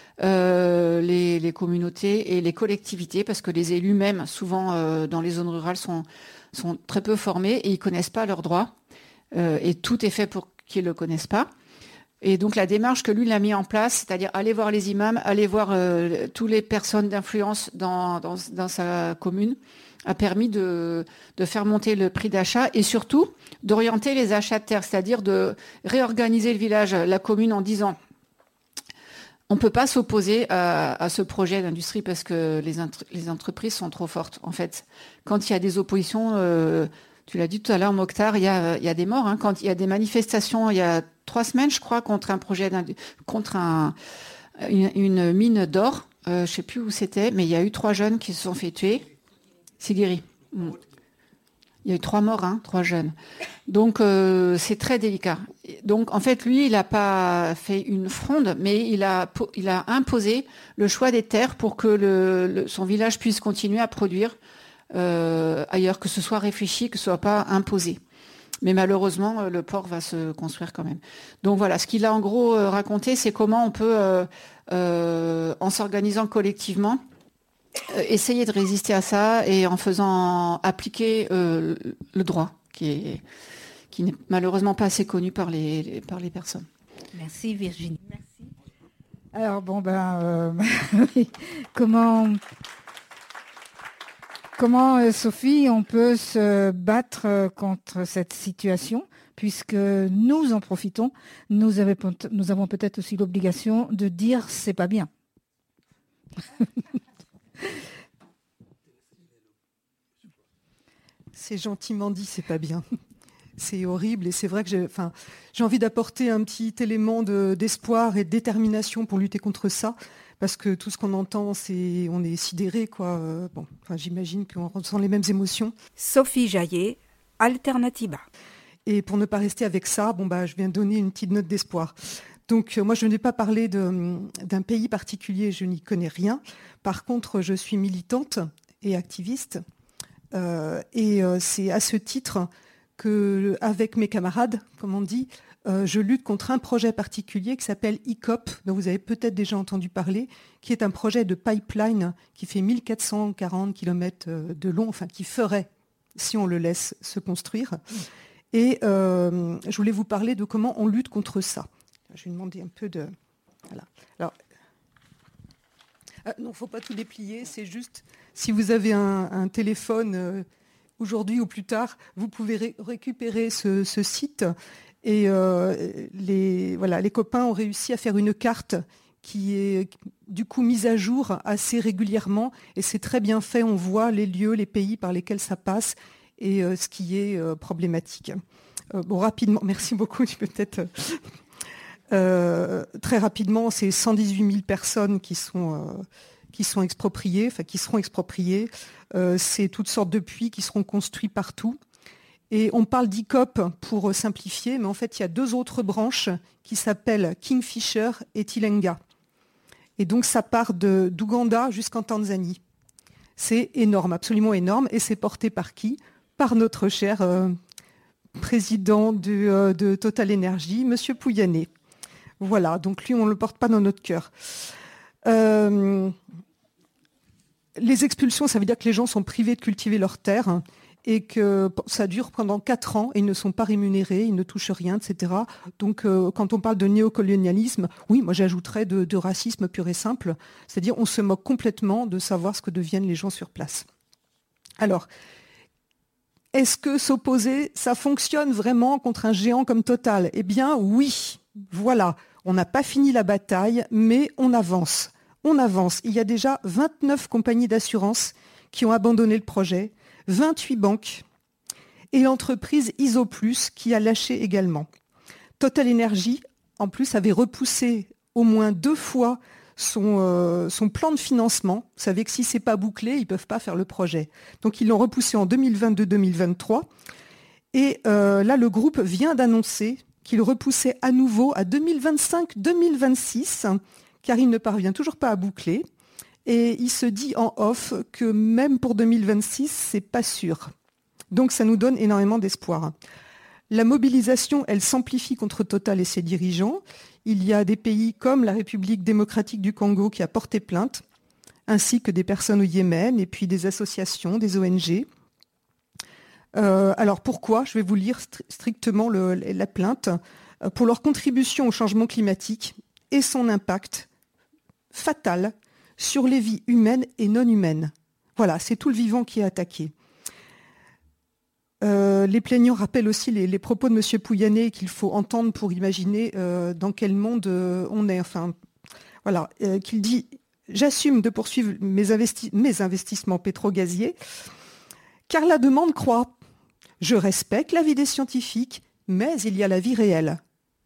euh, les, les communautés et les collectivités parce que les élus même, souvent euh, dans les zones rurales, sont sont très peu formés et ils connaissent pas leurs droits euh, et tout est fait pour qu'ils le connaissent pas. Et donc la démarche que lui il a mis en place, c'est-à-dire aller voir les imams, aller voir euh, toutes les personnes d'influence dans, dans, dans sa commune, a permis de, de faire monter le prix d'achat et surtout d'orienter les achats de terres, c'est-à-dire de réorganiser le village, la commune en disant on ne peut pas s'opposer à, à ce projet d'industrie parce que les, int- les entreprises sont trop fortes. En fait, quand il y a des oppositions, euh, Tu l'as dit tout à l'heure, Mokhtar, il y a, il y a des morts. Hein. Quand il y a des manifestations, il y a trois semaines, je crois, contre un projet, contre un, une, une mine d'or. Euh, je ne sais plus où c'était, mais il y a eu trois jeunes qui se sont fait tuer. Siguiri. Mm. Il y a eu trois morts, hein, trois jeunes. Donc, euh, c'est très délicat. Donc, en fait, lui, il n'a pas fait une fronde, mais il a, il a imposé le choix des terres pour que le, le, son village puisse continuer à produire euh, ailleurs, que ce soit réfléchi, que ce soit pas imposé. Mais malheureusement, le port va se construire quand même. Donc voilà, ce qu'il a en gros raconté, c'est comment on peut, euh, euh, en s'organisant collectivement, euh, essayer de résister à ça et en faisant appliquer euh, le droit, qui est, qui n'est malheureusement pas assez connu par les, les, par les personnes. Merci Virginie. Merci. Alors bon ben, euh, comment... Comment, euh, Sophie, on peut se battre euh, contre cette situation, puisque nous en profitons, nous, avez, nous avons peut-être aussi l'obligation de dire c'est pas bien. C'est gentiment dit, c'est pas bien. C'est horrible et c'est vrai que j'ai, enfin, j'ai envie d'apporter un petit élément de, d'espoir et de détermination pour lutter contre ça. Parce que tout ce qu'on entend, c'est on est sidéré, quoi. Bon, enfin, j'imagine qu'on ressent les mêmes émotions. Sophie Jaillet, Alternativa. Et pour ne pas rester avec ça, bon bah, je viens donner une petite note d'espoir. Donc, euh, moi, je n'ai pas parlé de, d'un pays particulier, je n'y connais rien. Par contre, je suis militante et activiste. Euh, et euh, c'est à ce titre que, avec mes camarades, comme on dit, Euh, je lutte contre un projet particulier qui s'appelle I C O P, dont vous avez peut-être déjà entendu parler, qui est un projet de pipeline qui fait mille quatre cent quarante kilomètres de long, enfin qui ferait, si on le laisse se construire. Et euh, je voulais vous parler de comment on lutte contre ça. Je vais demander un peu de... Voilà. Alors, ah, non, il ne faut pas tout déplier, c'est juste, si vous avez un, un téléphone euh, aujourd'hui ou plus tard, vous pouvez ré- récupérer ce, ce site. Et euh, les, voilà, les copains ont réussi à faire une carte qui est du coup mise à jour assez régulièrement. Et c'est très bien fait, on voit les lieux, les pays par lesquels ça passe et euh, ce qui est euh, problématique. Euh, bon, rapidement, merci beaucoup, tu peux peut-être... Euh, très rapidement, c'est cent dix-huit mille personnes qui sont, euh, qui sont expropriées, enfin qui seront expropriées. Euh, c'est toutes sortes de puits qui seront construits partout. Et on parle d'I C O P pour simplifier, mais en fait, il y a deux autres branches qui s'appellent Kingfisher et Tilenga. Et donc, ça part de, d'Ouganda jusqu'en Tanzanie. C'est énorme, absolument énorme. Et c'est porté par qui ? Par notre cher euh, président de, euh, de Total Energy, Monsieur Pouyanné. Voilà, donc lui, on ne le porte pas dans notre cœur. Euh, les expulsions, ça veut dire que les gens sont privés de cultiver leurs terres et que ça dure pendant quatre ans et ils ne sont pas rémunérés, ils ne touchent rien, et cetera. Donc, euh, quand on parle de néocolonialisme, oui, moi j'ajouterais de, de racisme pur et simple, c'est-à-dire on se moque complètement de savoir ce que deviennent les gens sur place. Alors, est-ce que s'opposer, ça fonctionne vraiment contre un géant comme Total ? Eh bien, oui, voilà, on n'a pas fini la bataille, mais on avance. On avance. Il y a déjà vingt-neuf compagnies d'assurance qui ont abandonné le projet, vingt-huit banques et l'entreprise Isoplus qui a lâché également. Total Energy, en plus, avait repoussé au moins deux fois son, euh, son plan de financement. Vous savez que si ce n'est pas bouclé, ils ne peuvent pas faire le projet. Donc, ils l'ont repoussé en deux mille vingt-deux deux mille vingt-trois. Et euh, là, le groupe vient d'annoncer qu'il repoussait à nouveau à deux mille vingt-cinq deux mille vingt-six, car il ne parvient toujours pas à boucler. Et il se dit en off que même pour deux mille vingt-six, c'est pas sûr. Donc ça nous donne énormément d'espoir. La mobilisation, elle s'amplifie contre Total et ses dirigeants. Il y a des pays comme la République démocratique du Congo qui a porté plainte, ainsi que des personnes au Yémen, et puis des associations, des O N G. Euh, alors pourquoi ? Je vais vous lire stri- strictement le, la plainte. Pour leur contribution au changement climatique et son impact fatal sur les vies humaines et non humaines. Voilà, c'est tout le vivant qui est attaqué. Euh, les plaignants rappellent aussi les, les propos de M. Pouyanné qu'il faut entendre pour imaginer euh, dans quel monde euh, on est. Enfin, voilà, euh, qu'il dit « J'assume de poursuivre mes, investi- mes investissements pétro-gaziers, car la demande croît. Je respecte l'avis des scientifiques, mais il y a la vie réelle.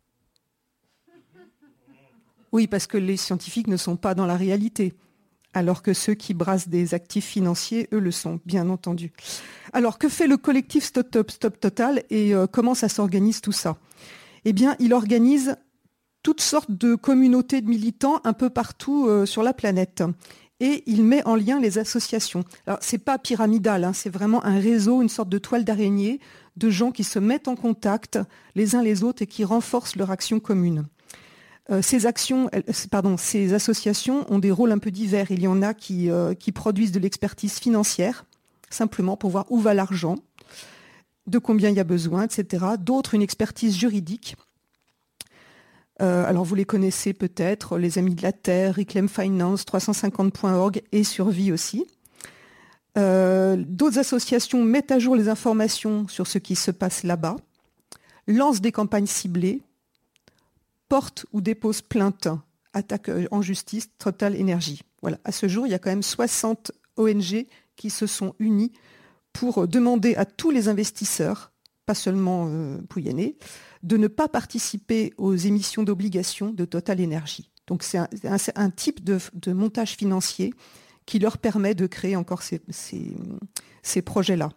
Oui, parce que les scientifiques ne sont pas dans la réalité, alors que ceux qui brassent des actifs financiers, eux, le sont, bien entendu. Alors, que fait le collectif Stop, Stop Total et euh, comment ça s'organise tout ça? Eh bien, il organise toutes sortes de communautés de militants un peu partout euh, sur la planète. Et il met en lien les associations. Alors, c'est pas pyramidal, hein, c'est vraiment un réseau, une sorte de toile d'araignée de gens qui se mettent en contact les uns les autres et qui renforcent leur action commune. Euh, ces actions, pardon, ces associations ont des rôles un peu divers. Il y en a qui, euh, qui produisent de l'expertise financière, simplement pour voir où va l'argent, de combien il y a besoin, et cetera. D'autres, une expertise juridique. Euh, alors, vous les connaissez peut-être, les Amis de la Terre, Reclaim Finance, trois cent cinquante point org et Survie aussi. Euh, d'autres associations mettent à jour les informations sur ce qui se passe là-bas, lancent des campagnes ciblées, porte ou dépose plainte, attaque en justice, Total Energy. Voilà. À ce jour, il y a quand même soixante O N G qui se sont unies pour demander à tous les investisseurs, pas seulement euh, Pouyanné, de ne pas participer aux émissions d'obligations de Total Energy. Donc c'est un, un, un type de, de montage financier qui leur permet de créer encore ces, ces, ces projets-là.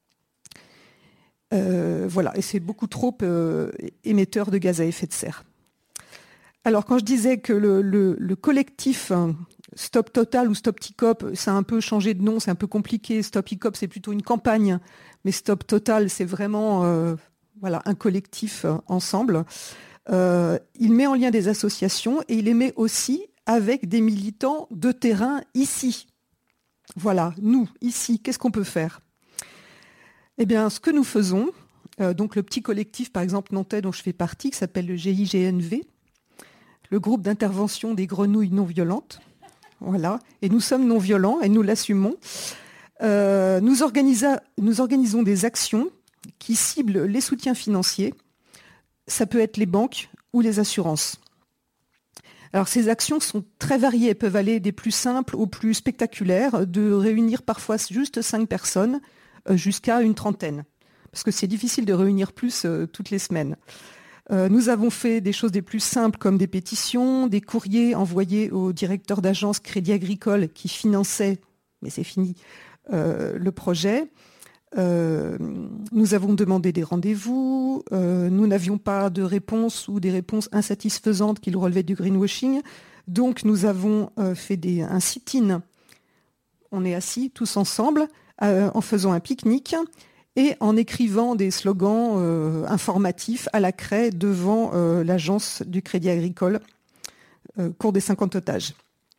Euh, voilà, et c'est beaucoup trop euh, émetteur de gaz à effet de serre. Alors, quand je disais que le, le, le collectif Stop Total ou Stop T I C O P, ça a un peu changé de nom, c'est un peu compliqué. Stop T I C O P, c'est plutôt une campagne, mais Stop Total, c'est vraiment euh, voilà, un collectif euh, ensemble. Euh, il met en lien des associations et il les met aussi avec des militants de terrain ici. Voilà, nous, ici, qu'est-ce qu'on peut faire? Eh bien, ce que nous faisons, euh, donc le petit collectif, par exemple, nantais dont je fais partie, qui s'appelle le G I G N V, le groupe d'intervention des grenouilles non violentes. Voilà. Et nous sommes non violents et nous l'assumons. Euh, nous, organisa- nous organisons des actions qui ciblent les soutiens financiers. Ça peut être les banques ou les assurances. Alors ces actions sont très variées. Elles peuvent aller des plus simples aux plus spectaculaires, de réunir parfois juste cinq personnes euh, jusqu'à une trentaine. Parce que c'est difficile de réunir plus euh, toutes les semaines. Euh, nous avons fait des choses des plus simples comme des pétitions, des courriers envoyés au directeur d'agence Crédit Agricole qui finançait, mais c'est fini, euh, le projet. Euh, nous avons demandé des rendez-vous, euh, nous n'avions pas de réponse ou des réponses insatisfaisantes qui relevaient du greenwashing. Donc nous avons euh, fait des, un sit-in. On est assis tous ensemble euh, en faisant un pique-nique et en écrivant des slogans euh, informatifs à la craie devant euh, l'agence du Crédit Agricole, euh, cours des cinquante otages.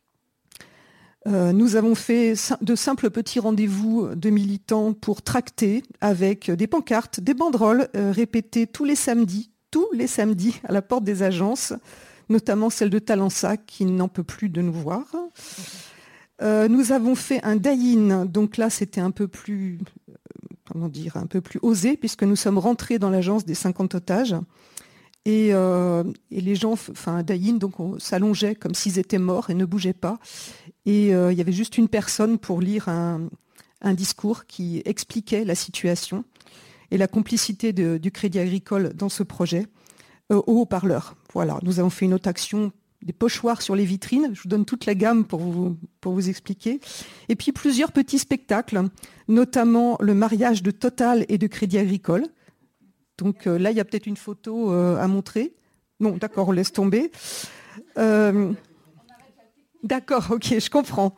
Euh, nous avons fait de simples petits rendez-vous de militants pour tracter avec des pancartes, des banderoles euh, répétées tous les samedis, tous les samedis à la porte des agences, notamment celle de Talensac qui n'en peut plus de nous voir. Euh, nous avons fait un die-in, donc là c'était un peu plus, euh, comment dire, un peu plus osé puisque nous sommes rentrés dans l'agence des cinquante otages et, euh, et les gens, enfin un die-in, donc on s'allongeait comme s'ils étaient morts et ne bougeaient pas. Et euh, il y avait juste une personne pour lire un, un discours qui expliquait la situation et la complicité de, du Crédit Agricole dans ce projet euh, au haut-parleur. Voilà, nous avons fait une autre action, des pochoirs sur les vitrines. Je vous donne toute la gamme pour vous, pour vous expliquer. Et puis plusieurs petits spectacles, notamment le mariage de Total et de Crédit Agricole. Donc euh, là, il y a peut-être une photo euh, à montrer. Non, d'accord, on laisse tomber. Euh, D'accord, ok, je comprends.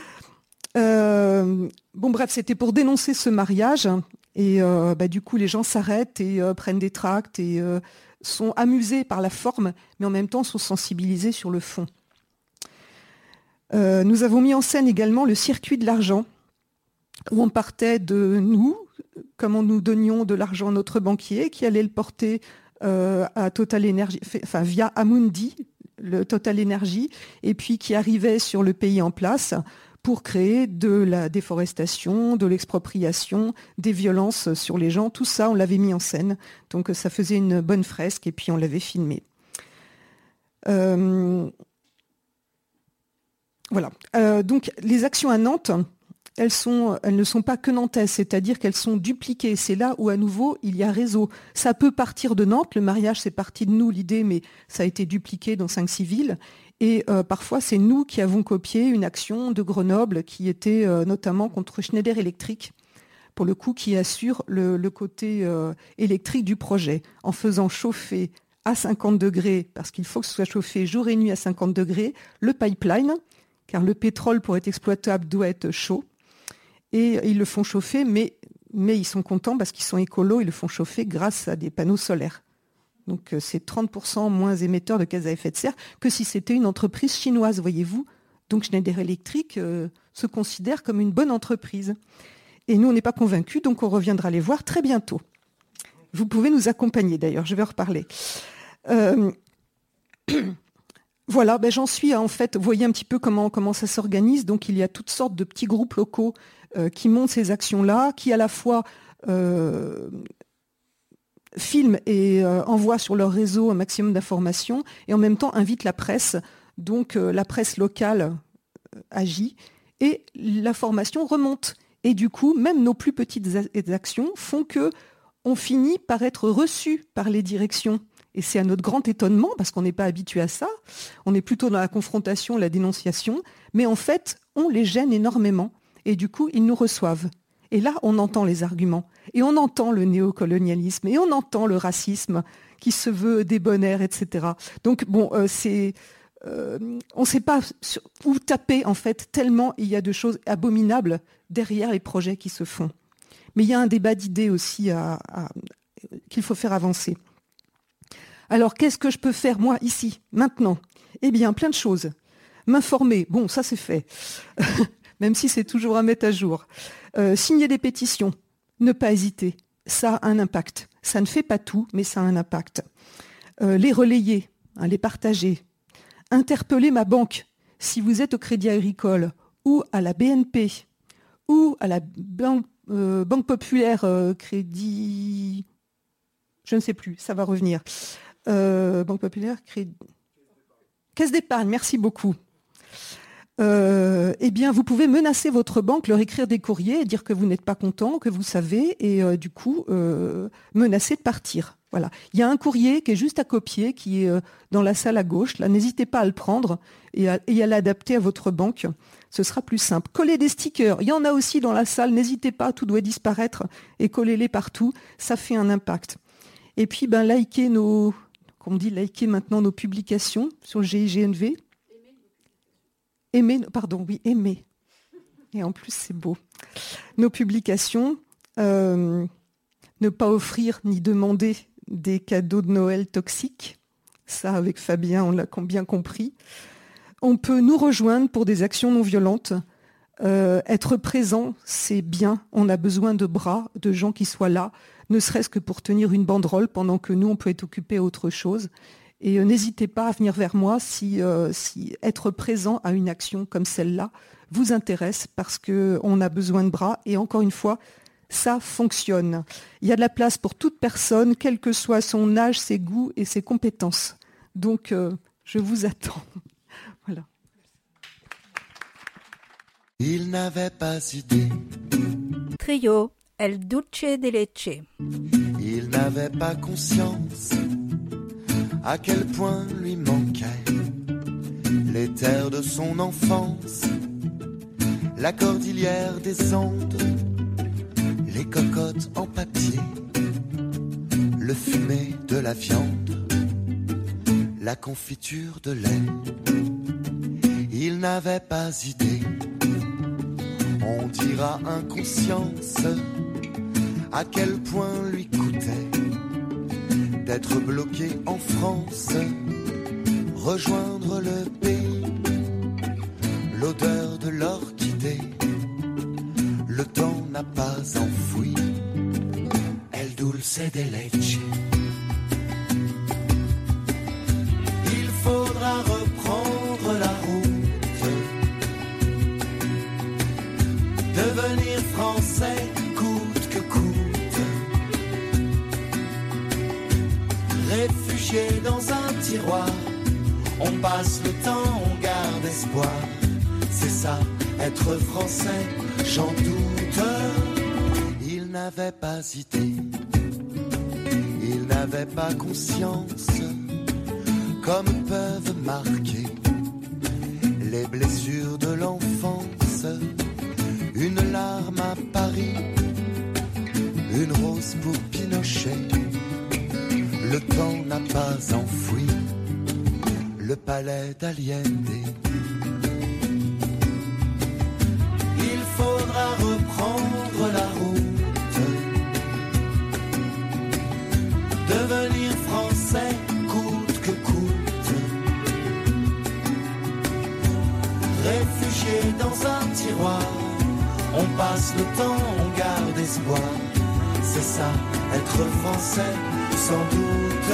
Euh, bon, bref, c'était pour dénoncer ce mariage. Et euh, bah, du coup, les gens s'arrêtent et euh, prennent des tracts et euh, sont amusés par la forme, mais en même temps sont sensibilisés sur le fond. Euh, nous avons mis en scène également le circuit de l'argent, où on partait de nous, comment nous donnions de l'argent à notre banquier, qui allait le porter euh, à Total Energy, enfin via Amundi, le Total Energy, et puis qui arrivait sur le pays en place pour créer de la déforestation, de l'expropriation, des violences sur les gens. Tout ça, on l'avait mis en scène. Donc ça faisait une bonne fresque et puis on l'avait filmé. Euh, voilà. Euh, donc les actions à Nantes, elles, sont, elles ne sont pas que nantaises, c'est-à-dire qu'elles sont dupliquées. C'est là où, à nouveau, il y a réseau. Ça peut partir de Nantes, le mariage, c'est parti de nous, l'idée, mais ça a été dupliqué dans cinq six villes. Et euh, parfois, c'est nous qui avons copié une action de Grenoble qui était euh, notamment contre Schneider Electric, pour le coup, qui assure le, le côté euh, électrique du projet, en faisant chauffer à cinquante degrés, parce qu'il faut que ce soit chauffé jour et nuit à cinquante degrés, le pipeline, car le pétrole, pour être exploitable, doit être chaud. Et ils le font chauffer, mais, mais ils sont contents parce qu'ils sont écolos, ils le font chauffer grâce à des panneaux solaires. Donc c'est trente pour cent moins émetteur de gaz à effet de serre que si c'était une entreprise chinoise, voyez-vous. Donc Schneider Electric euh, se considère comme une bonne entreprise. Et nous, on n'est pas convaincus, donc on reviendra les voir très bientôt. Vous pouvez nous accompagner d'ailleurs, je vais en reparler. Euh... Voilà, ben j'en suis à, en fait, vous voyez un petit peu comment, comment ça s'organise. Donc il y a toutes sortes de petits groupes locaux euh, qui montent ces actions-là, qui à la fois euh, filment et euh, envoient sur leur réseau un maximum d'informations et en même temps invitent la presse. Donc euh, la presse locale euh, agit et l'information remonte. Et du coup, même nos plus petites actions font que on finit par être reçu par les directions. Et c'est à notre grand étonnement, parce qu'on n'est pas habitué à ça. On est plutôt dans la confrontation, la dénonciation. Mais en fait, on les gêne énormément. Et du coup, ils nous reçoivent. Et là, on entend les arguments. Et on entend le néocolonialisme. Et on entend le racisme qui se veut débonnaire, et cetera. Donc, bon, euh, c'est... Euh, on ne sait pas sur, où taper, en fait, tellement il y a de choses abominables derrière les projets qui se font. Mais il y a un débat d'idées aussi à, à, qu'il faut faire avancer. Alors, qu'est-ce que je peux faire, moi, ici, maintenant ? Eh bien, plein de choses. M'informer, bon, ça c'est fait, même si c'est toujours à mettre à jour. Euh, signer des pétitions, ne pas hésiter, ça a un impact. Ça ne fait pas tout, mais ça a un impact. Euh, les relayer, hein, les partager. Interpeller ma banque. Si vous êtes au Crédit Agricole ou à la B N P ou à la Banque, euh, banque Populaire euh, Crédit... Je ne sais plus, ça va revenir. Euh, Banque Populaire, Crédit... Caisse d'épargne, merci beaucoup. Euh, eh bien, vous pouvez menacer votre banque, leur écrire des courriers et dire que vous n'êtes pas content, que vous savez, et euh, du coup, euh, menacer de partir. Voilà. Il y a un courrier qui est juste à copier, qui est euh, dans la salle à gauche. Là, n'hésitez pas à le prendre et à, et à l'adapter à votre banque. Ce sera plus simple. Coller des stickers. Il y en a aussi dans la salle. N'hésitez pas, tout doit disparaître et collez-les partout. Ça fait un impact. Et puis, ben, liker nos, comme on dit, liker maintenant nos publications sur le G I G N V. Aimer, pardon, oui, aimer. Et en plus, c'est beau. Nos publications, euh, ne pas offrir ni demander des cadeaux de Noël toxiques. Ça, avec Fabien, on l'a bien compris. On peut nous rejoindre pour des actions non violentes. Euh, être présent, c'est bien. On a besoin de bras, de gens qui soient là, ne serait-ce que pour tenir une banderole pendant que nous, on peut être occupés à autre chose. Et euh, n'hésitez pas à venir vers moi si, euh, si être présent à une action comme celle-là vous intéresse, parce qu'on a besoin de bras. Et encore une fois, ça fonctionne. Il y a de la place pour toute personne, quel que soit son âge, ses goûts et ses compétences. Donc, euh, je vous attends. Voilà. Il n'avait pas idée. Trio, El Dulce de Leche. Il n'avait pas conscience à quel point lui manquaient les terres de son enfance, la cordillère des Andes, les cocottes en papier, le fumet de la viande, la confiture de lait. Il n'avait pas idée, on dira inconscience, à quel point lui coûtait d'être bloqué en France, rejoindre le pays, l'odeur de l'orchidée, le temps n'a pas enfoui El Dulce de Leche. Il faudra reprendre la route, devenir français coûte que coûte, réfugié dans un tiroir, on passe le temps, on garde espoir, c'est ça être français, j'en doute. Ils n'avaient pas idée, ils n'avaient pas conscience, comme peuvent marquer les blessures de l'enfance. Une larme à Paris, une rose pour Pinochet. Le temps n'a pas enfoui le palais d'Allende. Il faudra reprendre la route, devenir français coûte que coûte, réfugié dans un tiroir. On passe le temps, on garde espoir. C'est ça, être français, sans doute.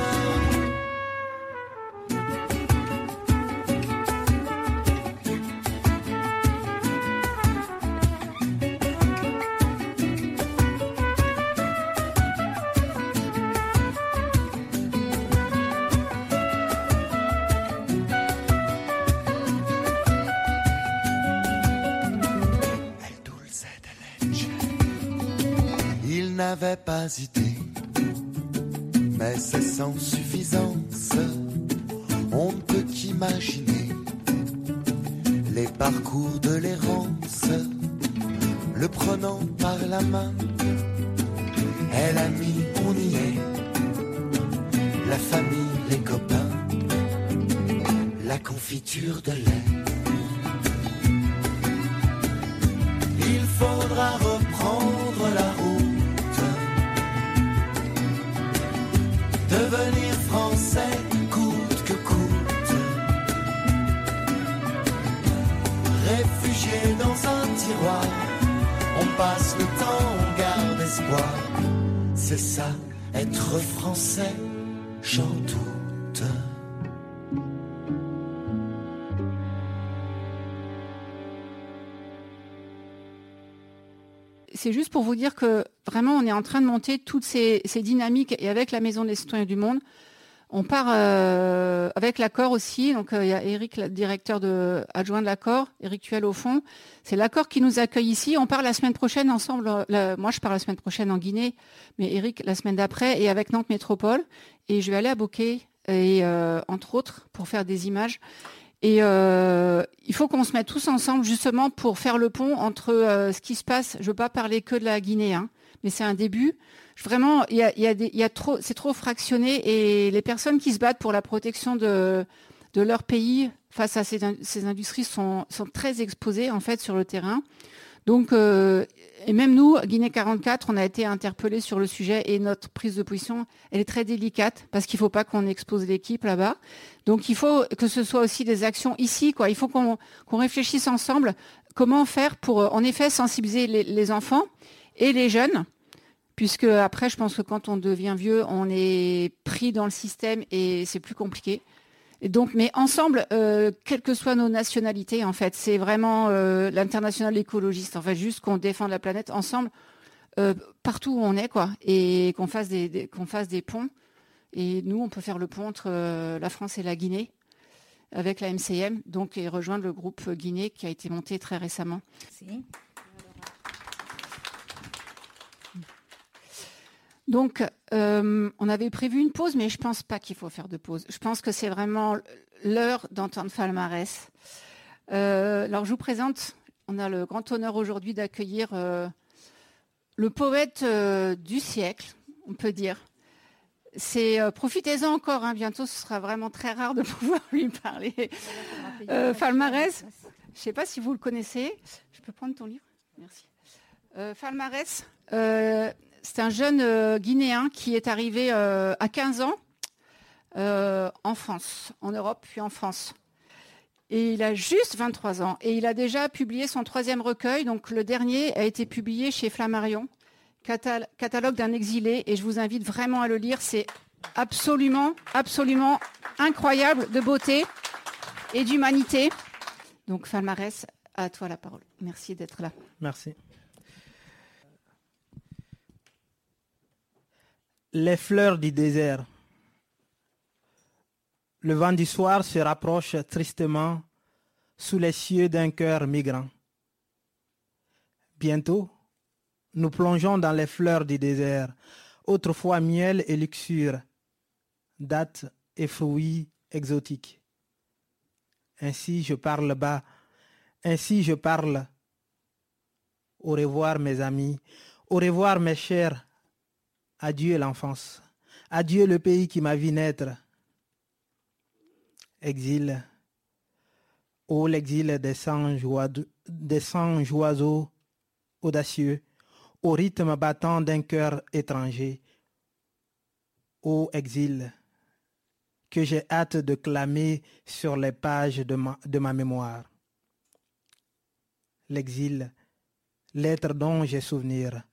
Il n'avait pas idée, mais c'est sans suffisance. On ne peut qu'imaginer les parcours de l'errance, le prenant par la main. Elle a mis, on y est, la famille, les copains, la confiture de lait. Il faudra reprendre la route, devenir français coûte que coûte, réfugié dans un tiroir. On passe le temps, on garde espoir. C'est ça, être français, j'en doute. C'est juste pour vous dire que vraiment on est en train de monter toutes ces, ces dynamiques, et avec la Maison des Citoyens du Monde, on part euh, avec l'accord aussi. Donc euh, il y a Eric, le directeur de, adjoint de l'accord, Eric Tuel au fond. C'est l'accord qui nous accueille ici. On part la semaine prochaine ensemble. La, moi je pars la semaine prochaine en Guinée, mais Eric la semaine d'après, et avec Nantes Métropole. Et je vais aller à Bokeh, et euh, entre autres pour faire des images. Et euh, il faut qu'on se mette tous ensemble justement pour faire le pont entre euh, ce qui se passe. Je veux pas parler que de la Guinée, hein, mais c'est un début. Vraiment, il y a, il y a des, il y a trop, c'est trop fractionné, et les personnes qui se battent pour la protection de de leur pays face à ces, ces industries sont sont très exposées en fait sur le terrain. Donc, euh, et même nous, Guinée quarante-quatre, on a été interpellés sur le sujet, et notre prise de position, elle est très délicate parce qu'il ne faut pas qu'on expose l'équipe là-bas. Donc, il faut que ce soit aussi des actions ici, quoi. Il faut qu'on qu'on réfléchisse ensemble comment faire pour, en effet, sensibiliser les, les enfants et les jeunes, puisque après, je pense que quand on devient vieux, on est pris dans le système et c'est plus compliqué. Et donc, mais ensemble, euh, quelles que soient nos nationalités, en fait, c'est vraiment euh, l'international écologiste. En fait, juste qu'on défende la planète ensemble, euh, partout où on est, quoi, et qu'on fasse des, des qu'on fasse des ponts. Et nous, on peut faire le pont entre euh, la France et la Guinée avec la M C M, donc, et rejoindre le groupe Guinée qui a été monté très récemment. Merci. Donc, euh, on avait prévu une pause, mais je ne pense pas qu'il faut faire de pause. Je pense que c'est vraiment l'heure d'entendre Falmarès. Euh, alors, je vous présente, on a le grand honneur aujourd'hui d'accueillir euh, le poète euh, du siècle, on peut dire. C'est euh, profitez-en encore, hein, bientôt ce sera vraiment très rare de pouvoir lui parler. Euh, Falmarès, je ne sais pas si vous le connaissez. Je peux prendre ton livre? Merci. Euh, Falmarès, euh, c'est un jeune euh, Guinéen qui est arrivé euh, à quinze ans euh, en France, en Europe, puis en France. Et il a juste vingt-trois ans. Et il a déjà publié son troisième recueil. Donc le dernier a été publié chez Flammarion, Catal- catalogue d'un exilé. Et je vous invite vraiment à le lire. C'est absolument, absolument incroyable de beauté et d'humanité. Donc Falmarès, à toi la parole. Merci d'être là. Merci. Les fleurs du désert. Le vent du soir se rapproche tristement sous les cieux d'un cœur migrant. Bientôt, nous plongeons dans les fleurs du désert, autrefois miel et luxure, dattes et fruits exotiques. Ainsi je parle bas, ainsi je parle. Au revoir mes amis, au revoir mes chers. Adieu l'enfance, adieu le pays qui m'a vu naître. Exil, ô l'exil des cent oiseaux audacieux, au rythme battant d'un cœur étranger. Ô exil, que j'ai hâte de clamer sur les pages de ma, de ma mémoire. L'exil, l'être dont j'ai souvenir.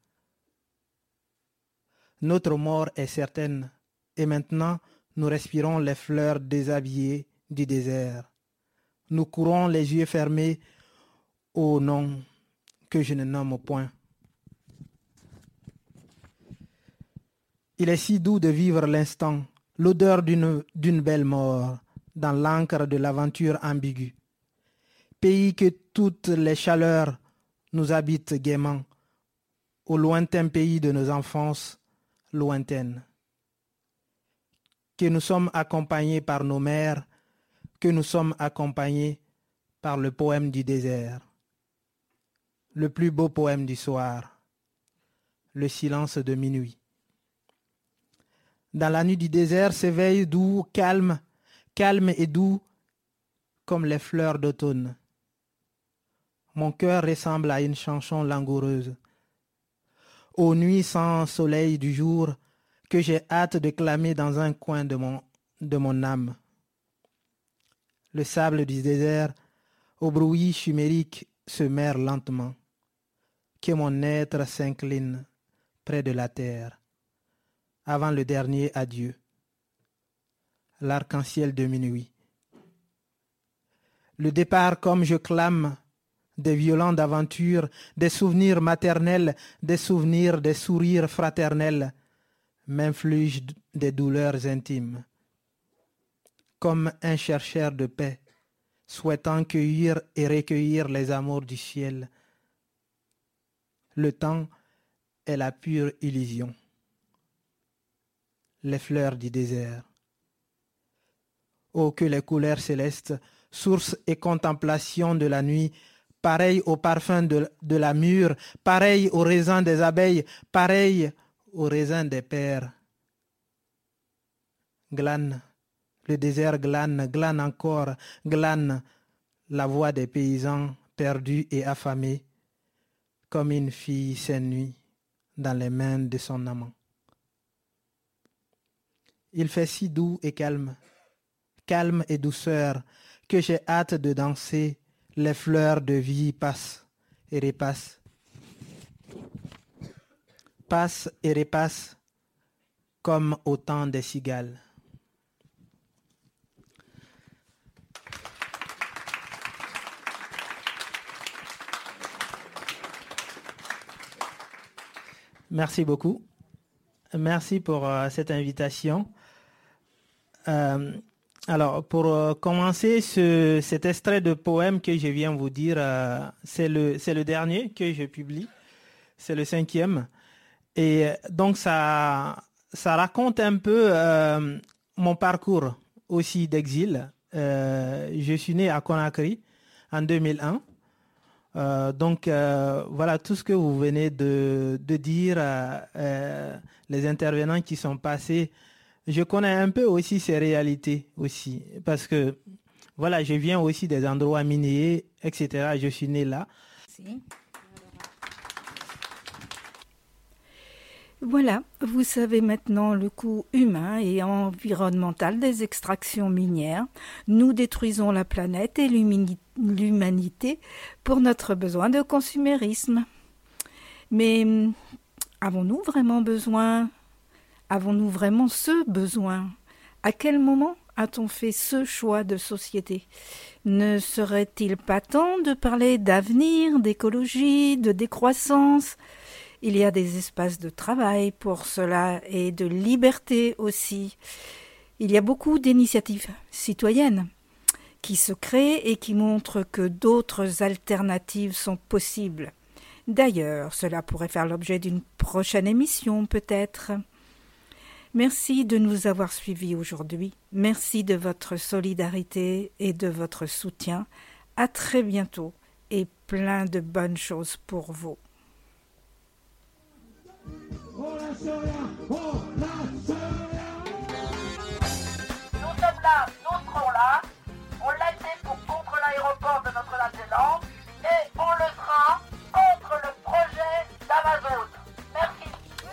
Notre mort est certaine, et maintenant nous respirons les fleurs déshabillées du désert. Nous courons les yeux fermés au nom que je ne nomme point. Il est si doux de vivre l'instant, l'odeur d'une, d'une belle mort, dans l'encre de l'aventure ambiguë. Pays que toutes les chaleurs nous habitent gaiement, au lointain pays de nos enfances lointaines. Que nous sommes accompagnés par nos mères, que nous sommes accompagnés par le poème du désert, le plus beau poème du soir, le silence de minuit. Dans la nuit du désert s'éveille doux, calme, calme et doux, comme les fleurs d'automne. Mon cœur ressemble à une chanson langoureuse. Aux nuits sans soleil du jour, que j'ai hâte de clamer dans un coin de mon, de mon âme. Le sable du désert, au bruit chimérique, se meurt lentement. Que mon être s'incline près de la terre, avant le dernier adieu. L'arc-en-ciel de minuit. Le départ comme je clame, des violents d'aventures, des souvenirs maternels, des souvenirs, des sourires fraternels, m'inflige des douleurs intimes. Comme un chercheur de paix, souhaitant cueillir et recueillir les amours du ciel. Le temps est la pure illusion. Les fleurs du désert. Oh, que les couleurs célestes, source et contemplation de la nuit, pareil au parfum de, de la mûre, pareil au raisin des abeilles, pareil au raisin des pères. Glane, le désert glane, glane encore, glane la voix des paysans perdus et affamés, comme une fille s'ennuie dans les mains de son amant. Il fait si doux et calme, calme et douceur, que j'ai hâte de danser. Les fleurs de vie passent et repassent, passent et repassent, comme au temps des cigales. Merci beaucoup. Merci pour euh, cette invitation. Euh, alors, pour euh, commencer, ce, cet extrait de poème que je viens vous dire, euh, c'est le, c'est le dernier que je publie. C'est le cinquième. Et donc, ça, ça raconte un peu euh, mon parcours aussi d'exil. Euh, je suis né à Conakry en deux mille un. Euh, donc euh, voilà tout ce que vous venez de, de dire, euh, euh, les intervenants qui sont passés. Je connais un peu aussi ces réalités aussi, parce que voilà, je viens aussi des endroits miniers, et cetera. Je suis né là. Merci. Voilà, vous savez maintenant le coût humain et environnemental des extractions minières. Nous détruisons la planète et l'humanité pour notre besoin de consumérisme. Mais avons-nous vraiment besoin? Avons-nous vraiment ce besoin? À quel moment a-t-on fait ce choix de société? Ne serait-il pas temps de parler d'avenir, d'écologie, de décroissance? Il y a des espaces de travail pour cela et de liberté aussi. Il y a beaucoup d'initiatives citoyennes qui se créent et qui montrent que d'autres alternatives sont possibles. D'ailleurs, cela pourrait faire l'objet d'une prochaine émission peut-être. Merci de nous avoir suivis aujourd'hui. Merci de votre solidarité et de votre soutien. À très bientôt et plein de bonnes choses pour vous. Nous sommes là, nous serons là. On l'a été pour contre l'aéroport de Notre-Dame-des-Landes et on le sera contre le projet d'Amazon. Merci.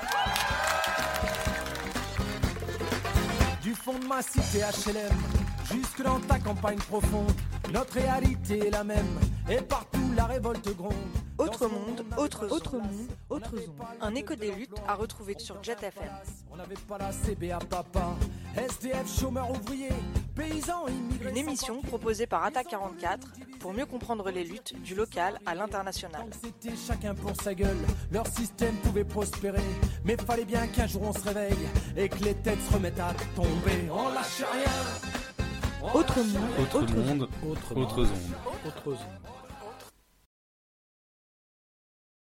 Du fond de ma cité H L M jusque dans ta campagne profonde, notre réalité est la même et partout la révolte gronde. Autre monde, autre zone. Autre monde, autre zone. Un écho des luttes à retrouver sur Jet F M. On n'avait pas la C B A papa, S D F, chômeurs ouvriers, paysans immigrés. Une émission proposée par Attaque quarante-quatre pour mieux comprendre les luttes du local à l'international. C'était chacun pour sa gueule, leur système pouvait prospérer, mais fallait bien qu'un jour on se réveille et que les têtes se remettent à tomber. On lâche rien. Autre monde, Autre monde, autre autre zone. Autre zone.